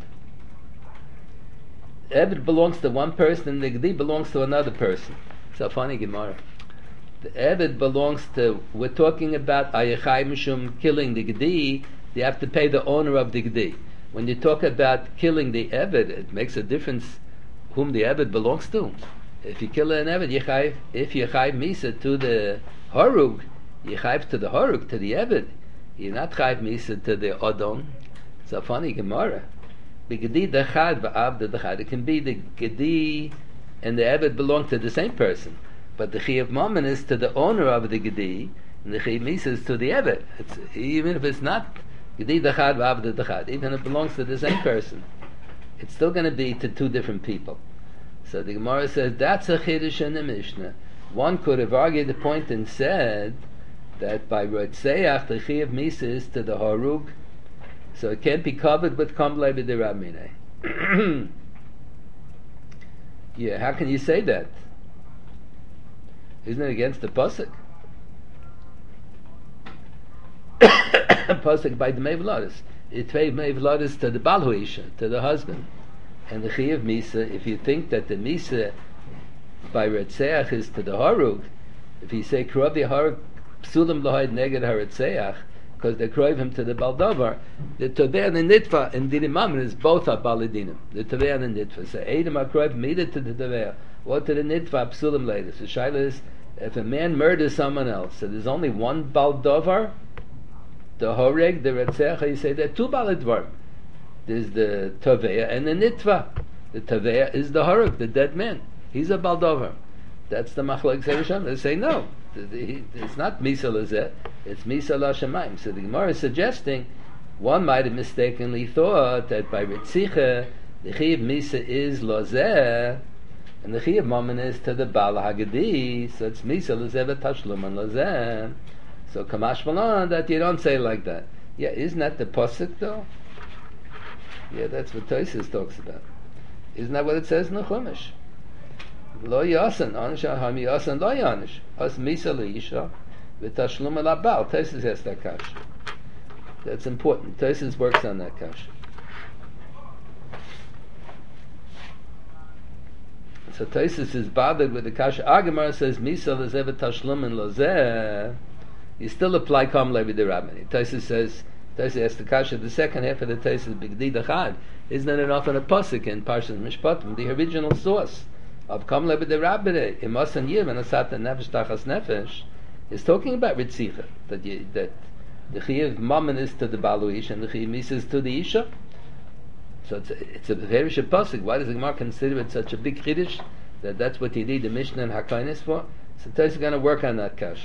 Eved belongs to one person, and the Gdi belongs to another person. So funny Gemara. The Eved belongs to. We're talking about Ayachai Mishum killing the Gdi. You have to pay the owner of the Gdi. When you talk about killing the Eved, it makes a difference whom the Eved belongs to. If you kill an Eved, you chayv, if you chayv Misa to the Harug, you chayv to the Harug, to the Eved. You're not chayv Misa to the Odon. It's a funny Gemara. The Gedi Dechad v'Avda Dechad. It can be the Gedi and the Eved belong to the same person. But the Chi of Mammon is to the owner of the Gedi, and the Chi of Misa is to the Eved. It's, even if it's not Gedi Dechad v'Avda Dechad, even if it belongs to the same person, it's still going to be to two different people. So the Gemara says that's a Chiddush in the Mishnah. One could have argued the point and said that by Rotzeach the Chi of Misa is to the Harug, so it can't be covered with Kam Levi de Rabminei. Yeah, how can you say that? Isn't it against the pasuk? Pasuk by the Mevladis. It tvei Mevladis to the Balhuisha, to the husband. And the Chiyav Misa, if you think that the Misa by Retzeach is to the Harug, if you say Krovi Harug Psulim Lohaid Neged Haretzeach, because they crave him to the Baldavar, the Tovei and the Nitva and Dinim Mammon is both are Baladinim. The Tovei and the Nitva. So Eidim HaKroiv needed to the Tovei, or to the Nitva Psulim later. So Shaila is, if a man murders someone else, so there's only one Baldavar, the Horeg, the Retzeach, you say there are two Baladvar. There's the Tovei and the Nitva. The Tovei is the Horeg, the dead man. He's a Baldavar. That's the Machlok Zeresham. They say no. It's not Misa Lazeh, it's Misa Lashamayim. So the Gemara is suggesting one might have mistakenly thought that by Ritzicha the Chiyav Misa is Lazeh and the Chiyav Mammon is to the Bal Hagadi, so it's Misa Lazeh Tashlum and Lazeh. So Kamash Malan that you don't say like that. Yeah, isn't that the Pasuk though? Yeah, that's what Tosfos talks about. Isn't that what it says in the Chumash? Lo yasan, anish aham yasan lo yanish. As misa leisha, v'tashlum el abal. Tosfos has that kash. That's important. Tosfos works on that kash. So Tosfos is bothered with the kash. Agamar says misa lezeh v'tashlum en lozeh. You still apply kam levi the rabbini. Tosfos says, Tosfos has the kash. The second half of the Tosfos bigdi dachad. Isn't it enough in a pasuk in Parshas Mishpatim, the original source of Kam Lebe de Rabbire, Imasan Yiv and Asat Nefesh Tachas Nefesh, is talking about Ritzicha, that you, that the Chiyav Mammon is to the Baluish and the Chiyav Misa is to the Isha. So it's a, it's a very shit pasuk. Why does the Gemara consider it such a big chiddush that that's what you need the Mishnah and Hakainis for? So Tosfos is going to work on that kash.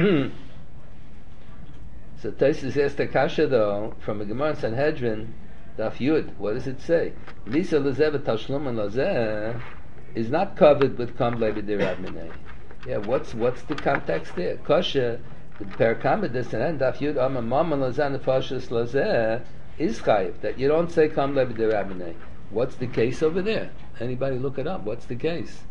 So Tosfos says the kasha though from the Gemara in Sanhedrin. Daf Yud, what does it say? Lisa Lazeh Tashlum and Lazeh is not covered with Kam Levi de Rabminei. Yeah, what's what's the context there? Kasha, the Perikamidus and Daf Yud Amma Mama Lazeh Nefashis Lazeh is chayiv that you don't say Kam Levi de Rabminei. What's the case over there? Anybody look it up? What's the case?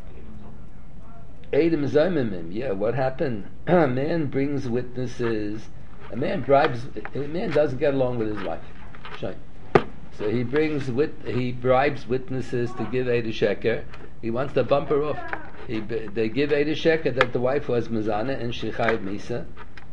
Eidim Zaymimim. Yeah, what happened? A man brings witnesses. A man bribes. A man doesn't get along with his wife. Shine. So he brings wit- he bribes witnesses to give Eid Sheker. He wants to bump her off. He, they give Eid Sheker that the wife was Mizana and she Chayiv Misa.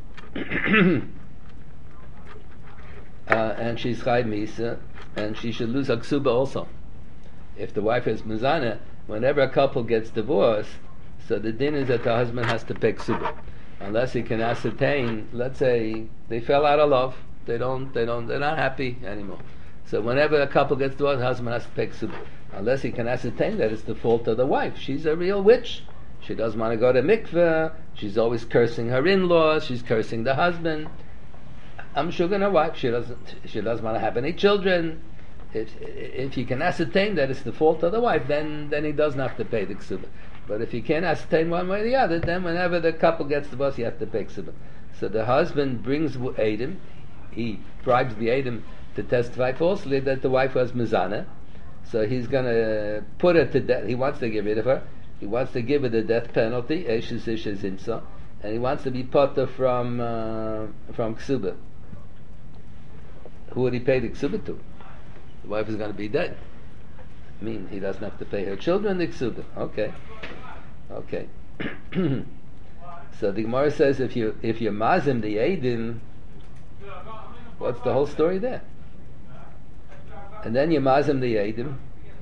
uh, and she's Chayiv Misa, and she should lose Aksuba also. If the wife is Mizana, whenever a couple gets divorced, so the din is that the husband has to pay Ksuba. Unless he can ascertain, let's say they fell out of love, they don't, they don't, they're not happy anymore. So whenever a couple gets divorced, the husband has to pay ksuba. Unless he can ascertain that it's the fault of the wife. She's a real witch. She doesn't want to go to mikveh. She's always cursing her in-laws. She's cursing the husband. I'm sure her wife. She doesn't. She doesn't want to have any children. If if he can ascertain that it's the fault of the wife, then then he doesn't have to pay the ksuba. But if he can't ascertain one way or the other, then whenever the couple gets divorced, he has to pay ksuba. So the husband brings Adam. He bribes the Adam to testify falsely that the wife was Mizana. So he's going to put her to death. He wants to get rid of her. He wants to give her the death penalty, Eshes Ishes Insa, and he wants to be potter from uh, from Ksuba. Who would he pay the Ksuba to? The wife is going to be dead. I mean, he doesn't have to pay her children the Ksuba. Okay. Okay. So the Gemara says if you if you mazim the Eidim, what's the whole story there? And then you mazim the Eidim,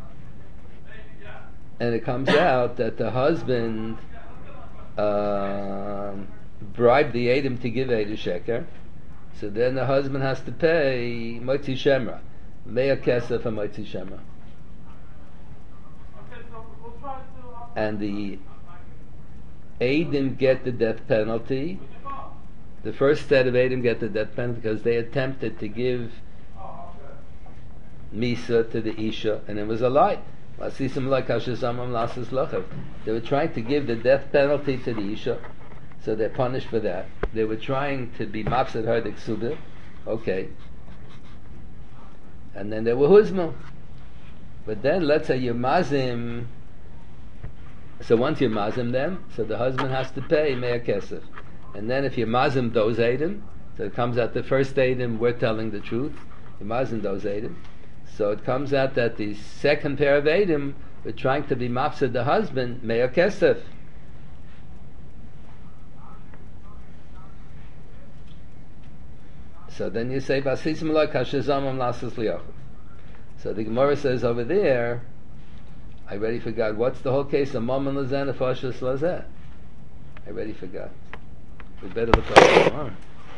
and it comes out that the husband uh, bribed the Eidim to give Eid Sheker, so then the husband has to pay Motzi Shemra, Mea Kesef and Motzi Shemra. And the Eidim get the death penalty. The first set of Eidim get the death penalty because they attempted to give Misa to the Isha, and it was a lie. They were trying to give the death penalty to the Isha, so they're punished for that. They were trying to be mafsed her the Ksuba, okay. And then they were Huzma. But then, let's say you're Mazim So once you mazim them, so the husband has to pay mea kesef. And then if you mazim those eidim, so it comes out the first eidim, we're telling the truth. You mazim those eidim. So it comes out that the second pair of eidim, we're trying to be mafsid the husband, mea kesef. So then you say, Basisim lo kashizamam lasas liachov. So the Gemara says over there, I already forgot, what's the whole case of Mammon Lazen and Fashas Lazeh? I already forgot. We better look up the Gemara.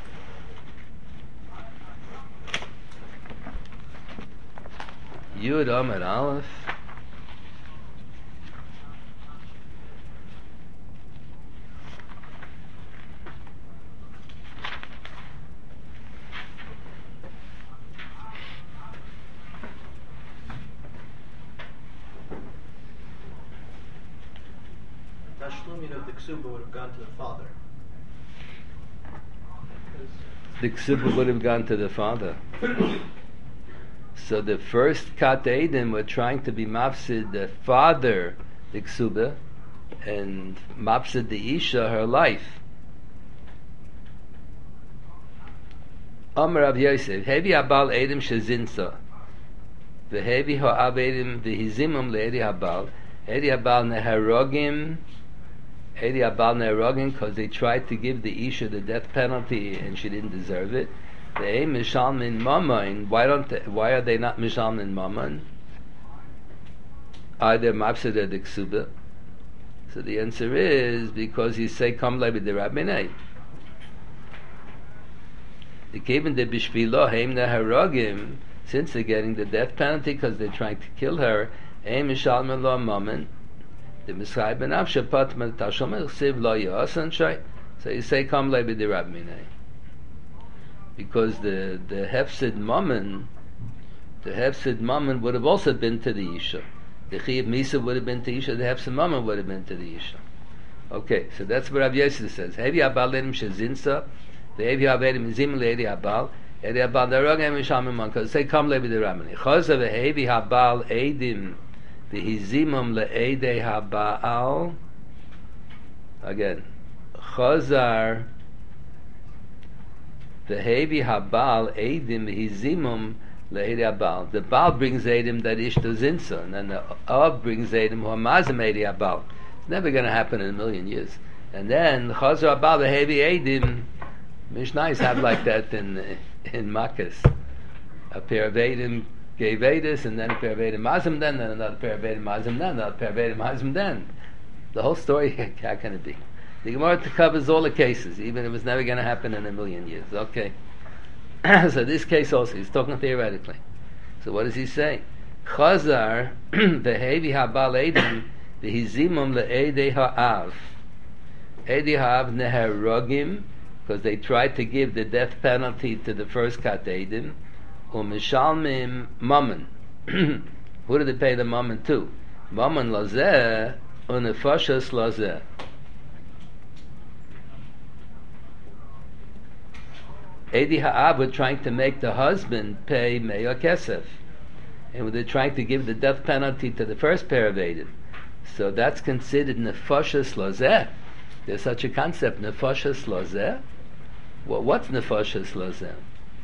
Yud Amid Aleph. Tashlumin of the ksuba would have gone to the father. The ksuba would have gone to the father. So the first kat eidim were trying to be mafsid the father, the ksuba, and mafsid the isha, her life. Amar Rav Yosef, hevi habal eidim shezinsa, v'hevi ha'av eidim v'hizimum le'edi habal, edi habal neharogim, edi habal neharogim, because they tried to give the isha the death penalty and she didn't deserve it. They mishalmin mammon. Why don't they, why are they not mishalmin mammon? Are they mafsid the ksuba? So the answer is because you say come lebi the rabbinai. The given the bishvilo heim neharogim, since they're getting the death penalty because they're trying to kill her. Ein mishalmin lo mammon. The mischai ben avshe patman tashomer siv lo yasan shay. So you say come lebi the rabbinai. Because the the hefsid mammon, the hefsid mammon would have also been to the isha. The chiyuv misa would have been to isha. The hefsid mammon would have been to the isha. Okay, so that's what Rav Yosef says. Hevi abal edim shezinsa, the hevi avedim zim leedi abal, edi abal darogem mishamim man. Because say come lebi the ramani. Chazav hevi habal edim the hizimum leedi habal. Again, chazar. The hevi habal edim hizimum le'edi habal. The bal brings edim that ishto zinsa, and then the av brings edim hamazim edi habal. It's never going to happen in a million years. And then the chazar habal the hevi edim. Mishnayos have like that in in Makkas. A pair of edim gave edis, and then a pair of edim mazim then, then another pair of edim mazim then, another pair of edim mazim then. The whole story, how can it be? The Gemara covers all the cases, even if it was never going to happen in a million years. Okay. So this case also, he's talking theoretically. So what does he say? Chazar v'hevi habal edim v'hizimum le'edei ha'av. Edei ha'av neharogim, because they tried to give the death penalty to the first kat edim. U'mishalmim mammon. Who did they pay the mammon to? Mammon lazeh u'nefashas lazeh. Edi ha'av were trying to make the husband pay meya kesef, and they're trying to give the death penalty to the first pair of edim. So that's considered nefashas lazeh. There's such a concept, nefashas lazeh. Well, what's nefashas lazeh?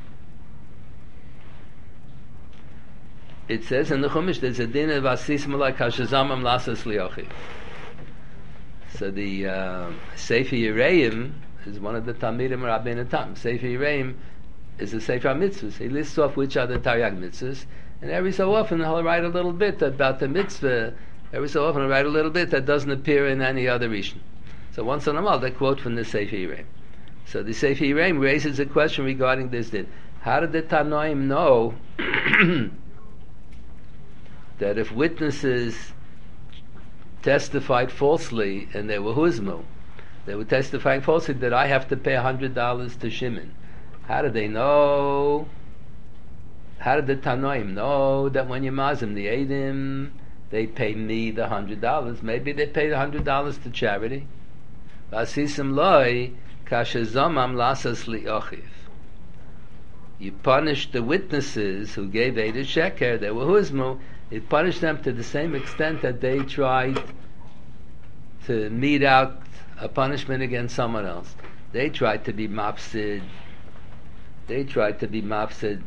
It says in the Chumash there's a din of asis malai kashazamam lasas liachiv. So the uh, Sefer Yereim is one of the Talmidim Rabbeinu Tam. Sefer Yereim is a Sefer Mitzvahs. He lists off which are the Taryag Mitzvahs, and every so often he'll write a little bit about the mitzvah. Every so often he'll write a little bit that doesn't appear in any other Rishon. So once in a while they quote from the Sefer Yereim. So the Sefer Yereim raises a question regarding this din. How did the Tanoim know that if witnesses testified falsely and they were huzmu, they were testifying falsely, that I have to pay a hundred dollars to Shimon? How did they know? How did the Tanoim know that when you mazim the Eidim, they pay me the hundred dollars? Maybe they paid a hundred dollars to charity. Vasisim loy kashazamam lasas li'ochiv. You punish the witnesses who gave Eidah Sheker, they were huzmu. You punish them to the same extent that they tried to mete out a punishment against someone else. They tried to be mafsid. They tried to be mafsid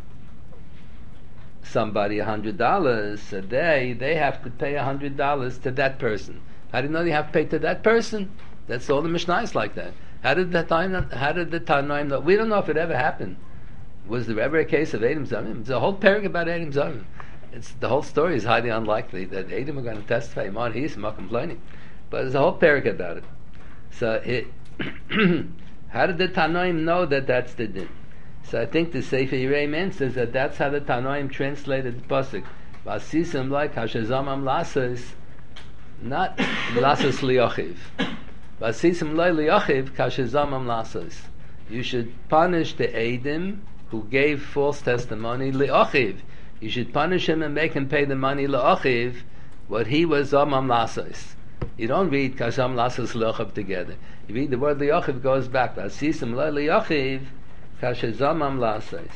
somebody a hundred dollars. So they they have to pay a hundred dollars to that person. How do you know they have to pay to that person? That's all the Mishnah is like that. How did the time? How did the Tanoim know? We don't know if it ever happened. Was there ever a case of Edom Zamim? It's a whole parak about Edom Zamim. It's the whole story is highly unlikely that Edom are going to testify. Mon he's not complaining, but there's a whole parak about it. So it. How did the Tanoim know that that's the din? So I think the Sefer Yirei Men says that that's how the Tanoim translated the pasuk. Vasisim like hashazamam lasas, not lasas liachiv. Vasisim like liachiv kashazamam lasas. You should punish the Eidim who gave false testimony liachiv. You should punish him and make him pay the money liachiv what he was zamam lasas. You don't read kasham lasas liachiv together. You read the word liachiv goes back. Vasisim like liachiv. Lasas.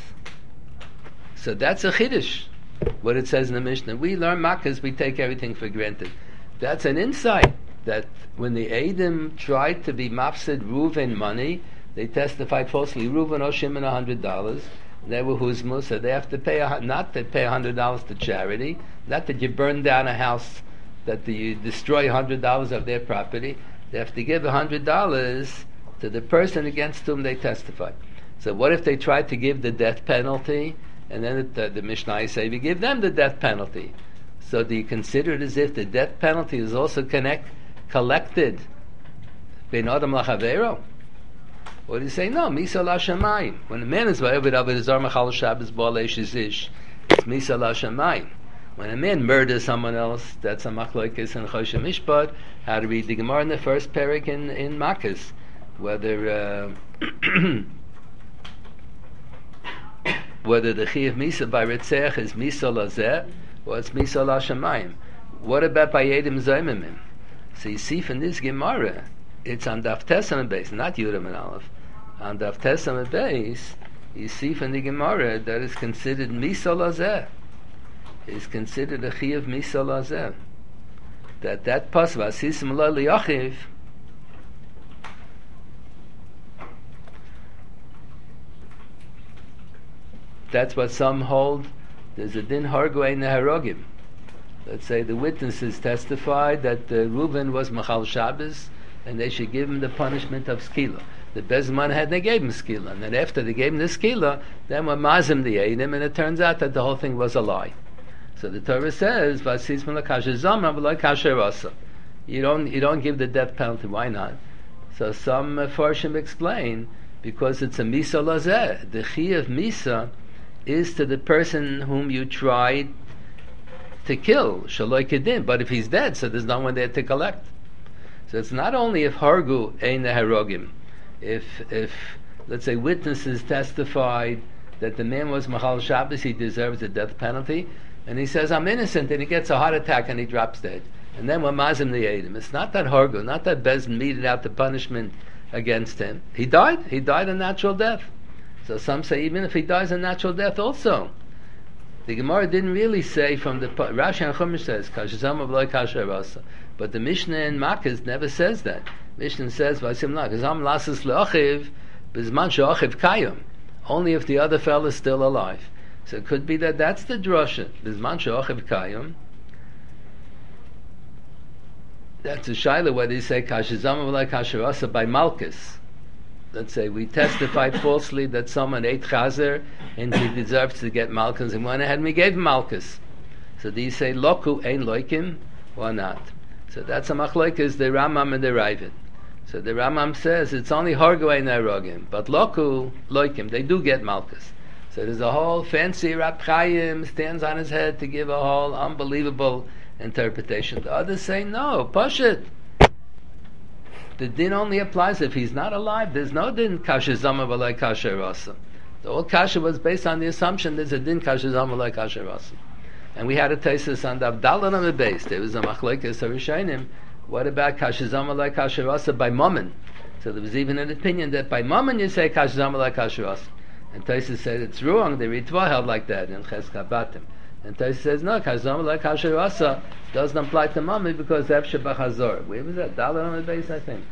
So that's a chiddush, what it says in the Mishnah. We learn Makkahs, we take everything for granted. That's an insight that when the Eidim tried to be mafsid Reuven money, they testified falsely. Reuven owed Shimon a hundred dollars. They were huzmu, so they have to pay a, not to pay a hundred dollars to charity, not that you burn down a house, that the, you destroy a hundred dollars of their property. They have to give a hundred dollars to the person against whom they testified. So what if they tried to give the death penalty, and then the, the Mishnah say we give them the death penalty? So do you consider it as if the death penalty is also connect, collected ben adam lachavero? Or do you say no? Misa la shamayim. When a man is va'eved avodah zara mechal Shabbos ba'alei shizish, it's misa la shamayim. When a man murders someone else, that's a machlokes and choshen mishpat. How to read the Gemara in the first parak in in Makkos, whether. Uh, Whether the Chiyuv Misa by Ritzech is Misa Lazeh or it's Misa Lashamayim. What about by Yedim Zaymimim? So you see from this Gemara, it's on Daf Tesam base, not Yudam and Aleph. On Daf Tesam base, you see from the Gemara that is considered Misa Lazeh. Is considered a Chiyuv Misa Lazeh. That that pasuk Vasisim Lo Liyachiv. That's what some hold. There's a din hargu ein neharogim. Let's say the witnesses testified that uh, Reuven was Machal Shabbos, and they should give him the punishment of skila. The Bezman had they gave him skila, and then after they gave him the skila, then when mazim the eidim, and it turns out that the whole thing was a lie. So the Torah says, "Vasis melakasher zama v'lakasher rasa." You don't you don't give the death penalty. Why not? So some uh, Farshim explain because it's a misa lazeh. The chi of misa is to the person whom you tried to kill, shaloi kedim. But if he's dead, so there's no one there to collect. So it's not only if hargu ein neharogim, if if let's say witnesses testified that the man was Machal Shabbos, he deserves the death penalty, and he says I'm innocent, and he gets a heart attack and he drops dead, and then we're mazim the edim. It's not that hargu, not that Bezdin meted out the punishment against him. He died. He died a natural death. So some say even if he dies a natural death also. The Gemara didn't really say from the Rashi and Chumash says kashazam v'lo kasher rasa, but the Mishnah in Makkos never says that. Mishnah says vasim la kazam lasas leachiv bizman she'achiv kayim, only if the other fellow is still alive. So it could be that that's the drasha bizman she'achiv kayim. That's a shaila where they say kashazam v'lo kasher rasa by malchus. Let's say we testified falsely that someone ate chazer and he deserves to get malchus, and went ahead and we gave him malchus. So do you say loku ein loikim or not? So that's a machlokes the Rambam and the Ravid. So the Rambam says it's only hargu ein neharogim, but loku loikim, they do get malchus. So there's a whole fancy Rab Chaim stands on his head to give a whole unbelievable interpretation. The others say no, push it. The din only applies if he's not alive. There's no din kasher zama v'lai kasher rasa. The whole kasher was based on the assumption there's a din kasher zama v'lai kasher rasa. And we had a tesis on the Abdallah on the base. There was a machlokes harishonim. What about kasher zama v'lai kasher rasa by mammon? So there was even an opinion that by mammon you say kasher zama v'lai kasher rasa. And tesis said it's wrong. The Ritva held like that in Cheskas Batim. And Taisa says, no, Kazom like Kasher Asa doesn't apply to Mami because Efshe B'Chazor. Where was that? Dalet on the base, I think.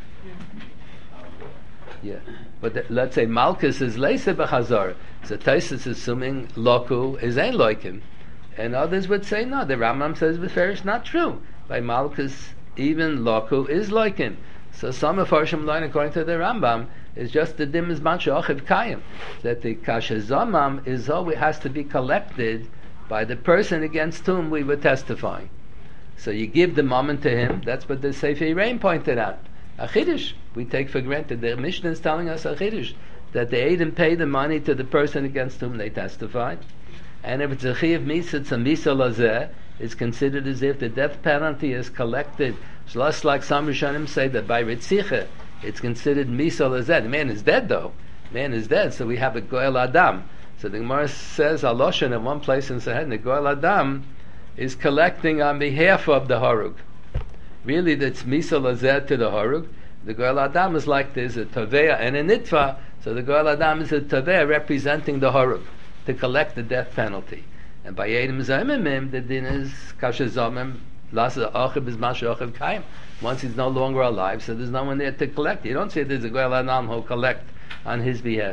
Yeah. But the, let's say Malkus is Leise B'Chazor. So Taisa is assuming Loku is Ein Loikim. And others would say, no, the Rambam says B'Ferish not true. By Malkus, even Loku is Loikim. So some of Harshim line, according to the Rambam, is just the dim is Mansha Ochiv Kayim. That the Kasher Zomam is always has to be collected by the person against whom we were testifying. So you give the moment to him. That's what the Sefer Yereim pointed out. A Chiddush, we take for granted. The Mishnah is telling us a Chiddush, that the Eidim pay the money to the person against whom they testified. And if it's a Chiyav Misa, it's a Misa Lazeh, it's considered as if the death penalty is collected. It's less like some Rishonim say that by Ritzicha, it's considered Misa Lazeh. The man is dead though. The man is dead, so we have a Goel Adam. So the Gemara says Aloshan in one place in Sahel, the Goel Adam is collecting on behalf of the Harug. Really, that's Misa Lazeh to the Harug. The Goel Adam is like there's a Taveya and a Nitva, so the Goel Adam is a Taveya representing the Harug to collect the death penalty. And by Yedim Zaymimim, the din is Kasher Zomim, Lasa Achiv is Masha Achiv Kaim. Once he's no longer alive, so there's no one there to collect. You don't say there's a Goel Adam who'll collect on his behalf.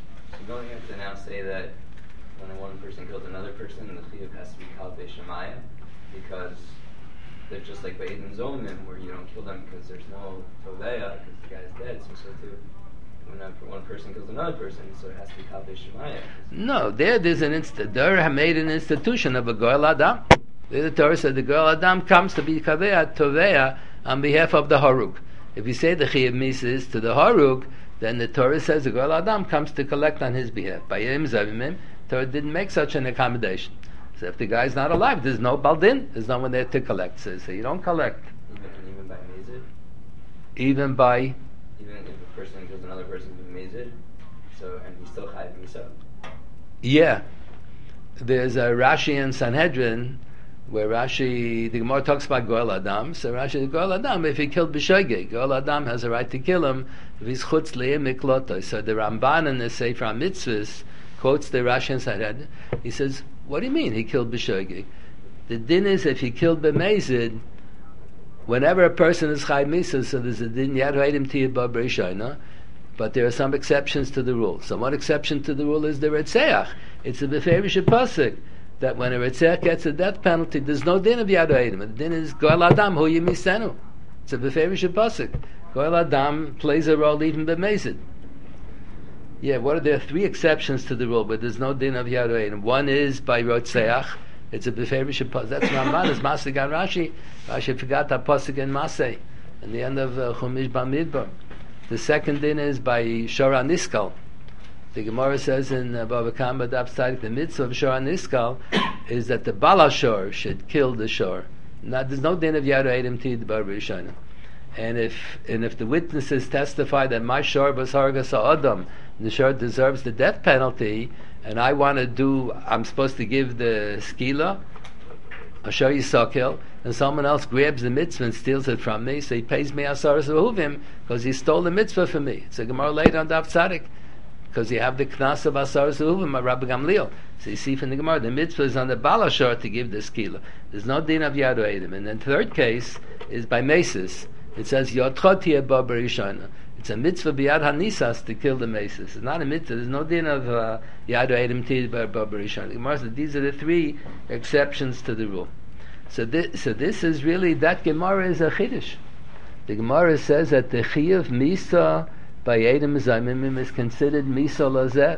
So don't you have to now say that when one person kills another person, the chiyuv has to be Kalvei Shemayim, because they're just like by Eidim Zomim, where you don't kill them because there's no Toveya, because the guy's dead, so so too. When one person kills another person, so it has to be Kalvei Shemayim. No, there there's an instant. There made an institution of a Goel Adam. The Torah said the Goel Adam comes to be Kaveya, Toveya, on behalf of the Harug. If you say the Chiyav Misa is to the Harug, then the Torah says the Goel Adam comes to collect on his behalf. By Yedim Zavimim, Torah didn't make such an accommodation. So if the guy's not alive, there's no Baldin, there's no one there to collect. So, so you don't collect. Even, even by Mezid? Even by... Even if a person kills another person with Mezid, so, and he's still Chayiv Misa? Yeah. There's a Rashi in Sanhedrin, where Rashi, the Gemara talks about Goel Adam. So Rashi, the Goel Adam, if he killed B'Shoigeg, Goel Adam has a right to kill him if he's Chutz Le'im Mikloto. So the Ramban in the Sefer HaMitzvahs quotes the Rashi in Sanhedrin. He says, what do you mean he killed B'Shoigeg? The din is if he killed B'Mezid, whenever a person is Chai Misa, so there's a din Yad Ha'edim Tiyah Ba B'Rishayna, but there are some exceptions to the rule. So one exception to the rule is the Retzeach. It's a B'Ferish Pasuk, that when a Retzeach gets a death penalty, there's no din of Yad Ha'edim. The din is Goel Adam Hu Yimisenu. It's a B'Ferish Pasuk. Goel Adam plays a role even B'Mezid. Yeah, what are there are three exceptions to the rule, but there's no din of Yad Ha'edim. One is by Retzeach. It's a B'Ferish Pasuk. That's Ramban. It's Masig and Rashi. Rashi forgot that Pasuk in Masei in the end of uh, Chumash Bamidbar. The second din is by Shora Niskal. The Gemara says in uh, Bava Kama Daf Tzadik, the mitzvah of Shora Niskal is that the Balashor should kill the Shor. Now, there's no din of Yad Ha'edim Tid Bar B'Rishayna. And if and if the witnesses testify that my Shor was Hargas Adam, the Shor deserves the death penalty, and I want to do, I'm supposed to give the skila, Ashar Yisakil, and someone else grabs the mitzvah and steals it from me, so he pays me Asar Zehuvim because he stole the mitzvah from me. It's a Gemara later on Daf Tzadik, because you have the knas of Asar Zehuvim by Rabbi Gamliel. So you see from the Gemara, the mitzvah is on the Balashar to give the skila. There's no din of Yad Ha'edim. And then the third case is by Mesis. It says Yotchotia Ba B'Rishayna. It's a mitzvah b'yad hanisas to kill the mesis. It's not a mitzvah. There's no din of uh, yad ha'edim tid Ba B'Rishayna. The Gemara says these are the three exceptions to the rule. So this, so this is really, that Gemara is a chiddush. The Gemara says that the chiyuv misa by Eidim Zaymimim is considered misa lazeh.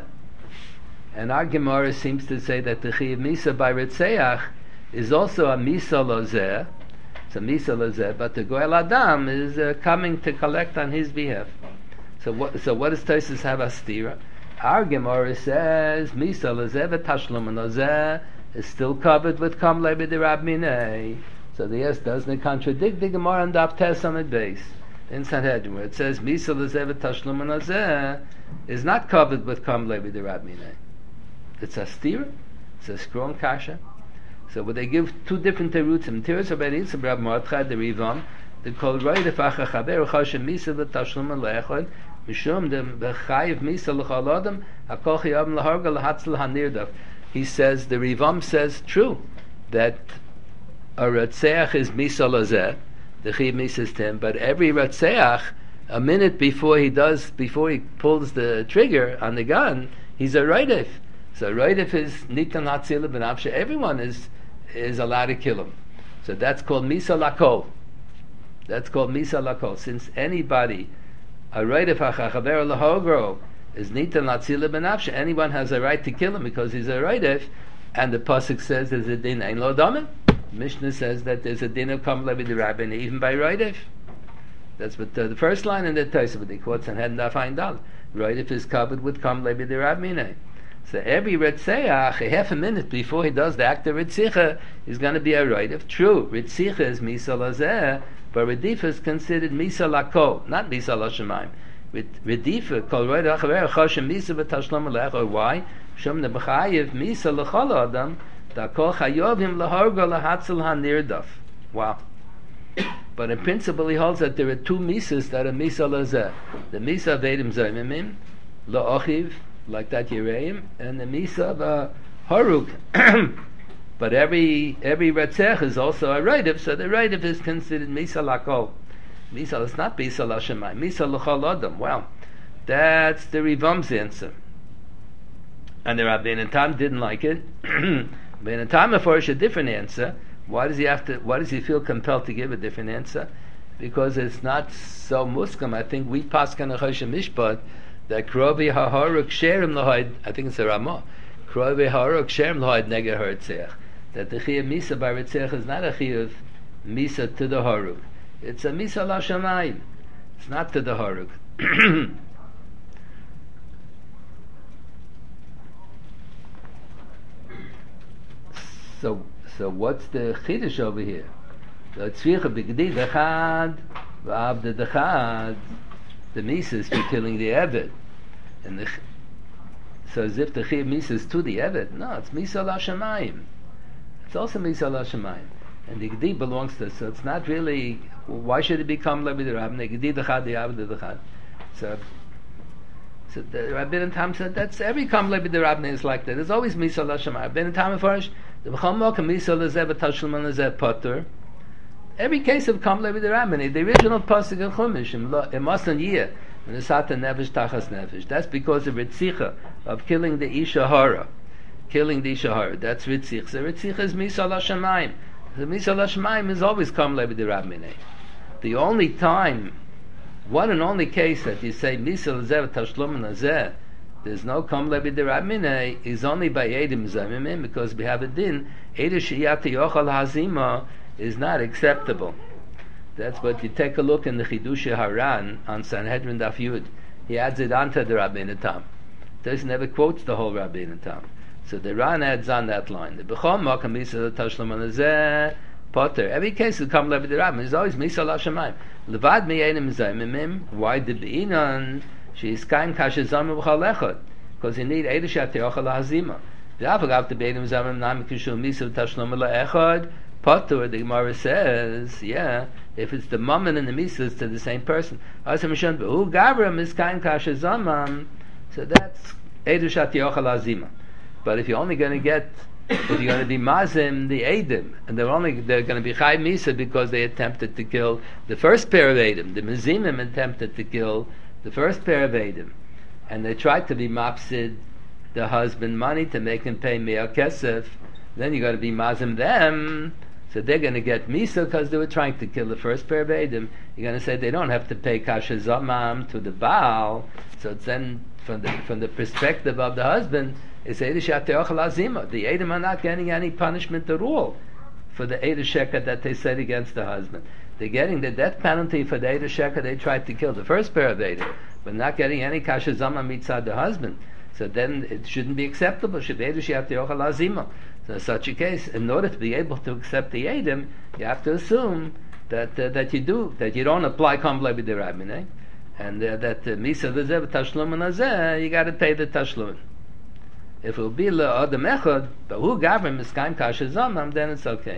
And our Gemara seems to say that the chiyuv misa by Retzeach is also a misa lazeh. It's a misa lazeh, but the Goel Adam is uh, coming to collect on his behalf. So what, so what does Tosfos have a stira? Our Gemara says misa lazeh v'tashlum lazeh is still covered with kam lebi de Rab Minei. So the yes doesn't it contradict the Gemara on Daf Tes on the base in Sanhedrin where it says misa lazeh v'tashlum lazeh is not covered with kam lebi de Rab Minei. It's a stira. It's a strong kasha. So when they give two different terutzim, and terutzim about Yitzhak Rab Mordechai the Rivam, they call right if acha chaber chashem misa v'tashlum leechad mishum dem b'chayiv misa l'chol adam hakol chiyam laharga lahatzl hanirdaf. he says, the Rivam says, true, that a Ratzeach is Misa Lazeh, the Chiv Misa is ten, but every Ratzeach, a minute before he does, before he pulls the trigger on the gun, he's a Raidif. So Raidif is Nitan Hatzila B'nafshe, everyone is is allowed to kill him. So that's called Misa Lakol. That's called Misa Lakol. Since anybody, a Raidif HaChachaver Lahogro, is Nitan Hatzila B'nafshe, anyone has a right to kill him because he's a Raidif, and the Pasuk says there's a din Ein Lo Damim. Mishnah says that there's a din of Kam Levi the Rabbin, even by Raidif. That's what the, the first line in the Tosafot, they quote Sanhedrin Daf Ayin Dal. Raidif is covered with Kam Levi the Rabbin. So every Ritzeach, a half a minute before he does the act of Ritzicha, is going to be a Raidif. True, Ritzicha is Misa Lazeh, but Redifa is considered Misa Lakol, not Misa Lashamayim. Redifa, Kol Raidif Achaver, Choshem Misa V'Tashlam Alech, or why? Shom Nebechayev Misa L'chol Adam, Da Kol Chayovim L'Hargo L'Hatzel HaNirdaf. Wow. But in principle, he holds that there are two misas that are misa lazeh. The misa of Eidim Zayimim, La'ochiv, like that Yereim, and the misa of uh, Haruk. But every every Ratzech is also a Raidif, so the Raidif is considered misa lakol. Misa is not misa lashamayim, misa l'chol adam. Well, that's the Rivam's answer. And the Rabbeinu Tam didn't like it. Rabbeinu Tam affords a different answer. Why does he have to? Why does he feel compelled to give a different answer? Because it's not so muskam. I think we paskan a choshen mishpat that krovi haharuk sherim lohaid. I think it's a Ramah. Krovi haharuk sherim lohaid nega hartzech. That the chiyuv misa by ritzech is not a chiyuv misa to the haruk. It's a misa lashamayim. It's not to the haruk. So. So what's the chiddush over here? The tzvicha b'gdi dechad v'avda dechad. The misas for killing the eved, and the so as if the chiv misas to the eved. No, it's misa lashamayim. It's also misa lashamayim, and the gdi belongs to. So it's not really. Why should it become levi the rabbin? The gdi dechad the avda dechad. So. So the Rabbeinu Tam said that's every kam levi the rabbin is like that. There's always misa lashamayim. Rabbeinu Tam afarish. Every case of Kam Levi the Rabbin, the original pasuk in Chumash, in Masan Yeh, when it's Satan Nefesh Tachas Nefesh, that's because of Ritzicha, of killing the Isha Hara, killing the Isha Hara. That's Ritzicha. So Ritzicha is Misa Lashamayim. The Misa Lashamayim is always Kam Levi the Rabbin. The only time, one and only case that you say Misa Lazeh Tashlum Nazeh, there's no Kam Levi the Rabbin is only by Eidim Zamimim, because we have a din, Eidim Shiyati Yochal Hazima is not acceptable. That's what you take a look in the Chidush Haran on Sanhedrin Daf Yud. He adds it onto the Rabbeinu Tam. Doesn't never quotes the whole Rabbeinu Tam. So the Ran adds on that line. The Bechom Makam Misa Tashlum Anazeh Potter. Every case of Kam Levi the Rabbin is always Misa Lashamayim. Levad Mi Eidim Zamimim. Why the Beinan? She's kaim kashizam b'chalechot, because you need eidah she'atiyachal hazima. The avagav the beidim zamim nam kishul misav tashlom la'echad patur. The Gemara says, yeah, if it's the mammon and the misa, it's to the same person. Asam mishon behu gavram is kaim kashizamam. So that's eidah she'atiyachal hazima. But if you're only going to get, if you're going to be mazim the eidim, and they're only they're going to be chai misa because they attempted to kill the first pair of eidim, the mezimim attempted to kill the first pair of Eidim, and they tried to be mapsid the husband money to make him pay me'al kesef, then you got to be mazim them, so they're going to get misa because they were trying to kill the first pair of Eidim. You're going to say they don't have to pay kasha zamam to the Baal, so it's then from the from the perspective of the husband, it's Eidish Ateochel Azima. The Eidim are not getting any punishment at all for the Eidish Sheker that they said against the husband. They're getting the death penalty for the Eidah Sheker they tried to kill the first pair of Eidah, but not getting any kasha zama mitzad the husband. So then it shouldn't be acceptable. Should Eidah Sheker yochal azima. So in such a case, in order to be able to accept the Eidim, you have to assume that uh, that you do that you don't apply kam levi the rabbin, eh? And uh, that misa v'zeh v'tashlumin hazeh, you got to pay the tashlumin. If it will be le'adam echad, but who gavrim miskaim kasha zama, then it's okay.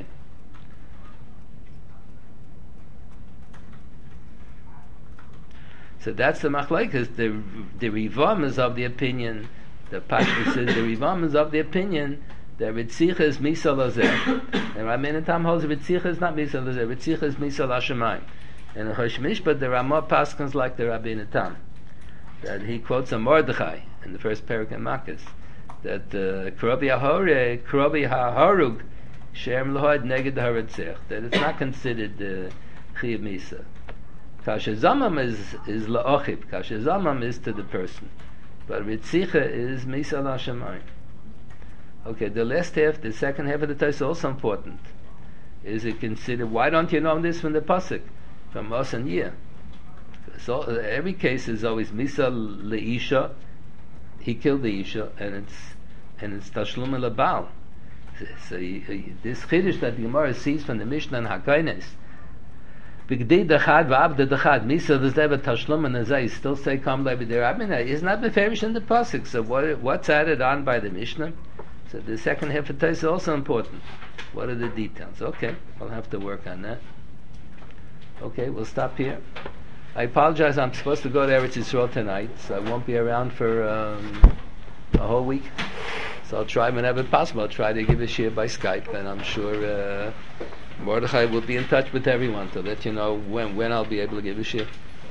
So that's the machlekes. The the Rivam is of the opinion The Pashtus says the Rivam is of the opinion that Ritzicha is Misa Lazeh. And Rabbeinu Tam holds that Ritzicha is not Misa Lazeh, Ritzicha is Misa Lashamayim. And in Chosh Mishpat, there are more Paskins like the Rabbeinu Tam. That he quotes a Mordechai in the first parak in Makkos, that Krobi Hahore, Krobi Haharug, Shem Lohoid Neged Haratzech, that it's not considered uh, Chiyuv Misa. Kasher Zamam is, is La'ochib, Kasher Zamam is to the person. But Ritzicha is Misa Lashamayim. Okay, the last half, the second half of the Torah is also important. Is it considered, why don't you know this from the Pasuk? From Os and Yeh. So uh, every case is always Misa Leisha, he killed the Isha, and it's and it's Tashlum Lebal. So you, you, this Chiddush that the Gemara sees from the Mishnah and Hakainis, B'gdei Dachad v'Abda Dachad Misa L'Zeva Tashlum and Azay still say Kam Le'B'der. I mean, it's not beferish in the pasuk. So what what's added on by the Mishnah? So the second half of Torah is also important. What are the details? Okay, I'll have to work on that. Okay, we'll stop here. I apologize. I'm supposed to go to Eretz Yisrael tonight, so I won't be around for um, a whole week. So I'll try whenever possible. I'll try to give a share by Skype, and I'm sure uh, Mordechai will be in touch with everyone to let you know when when I'll be able to give a share.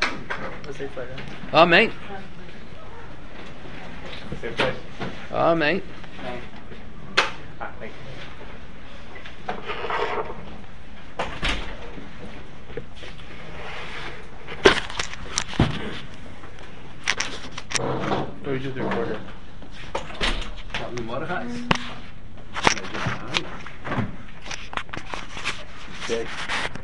Amen. Amen. Ah, thank you. Or you just record it. What, Mordechai's? Okay.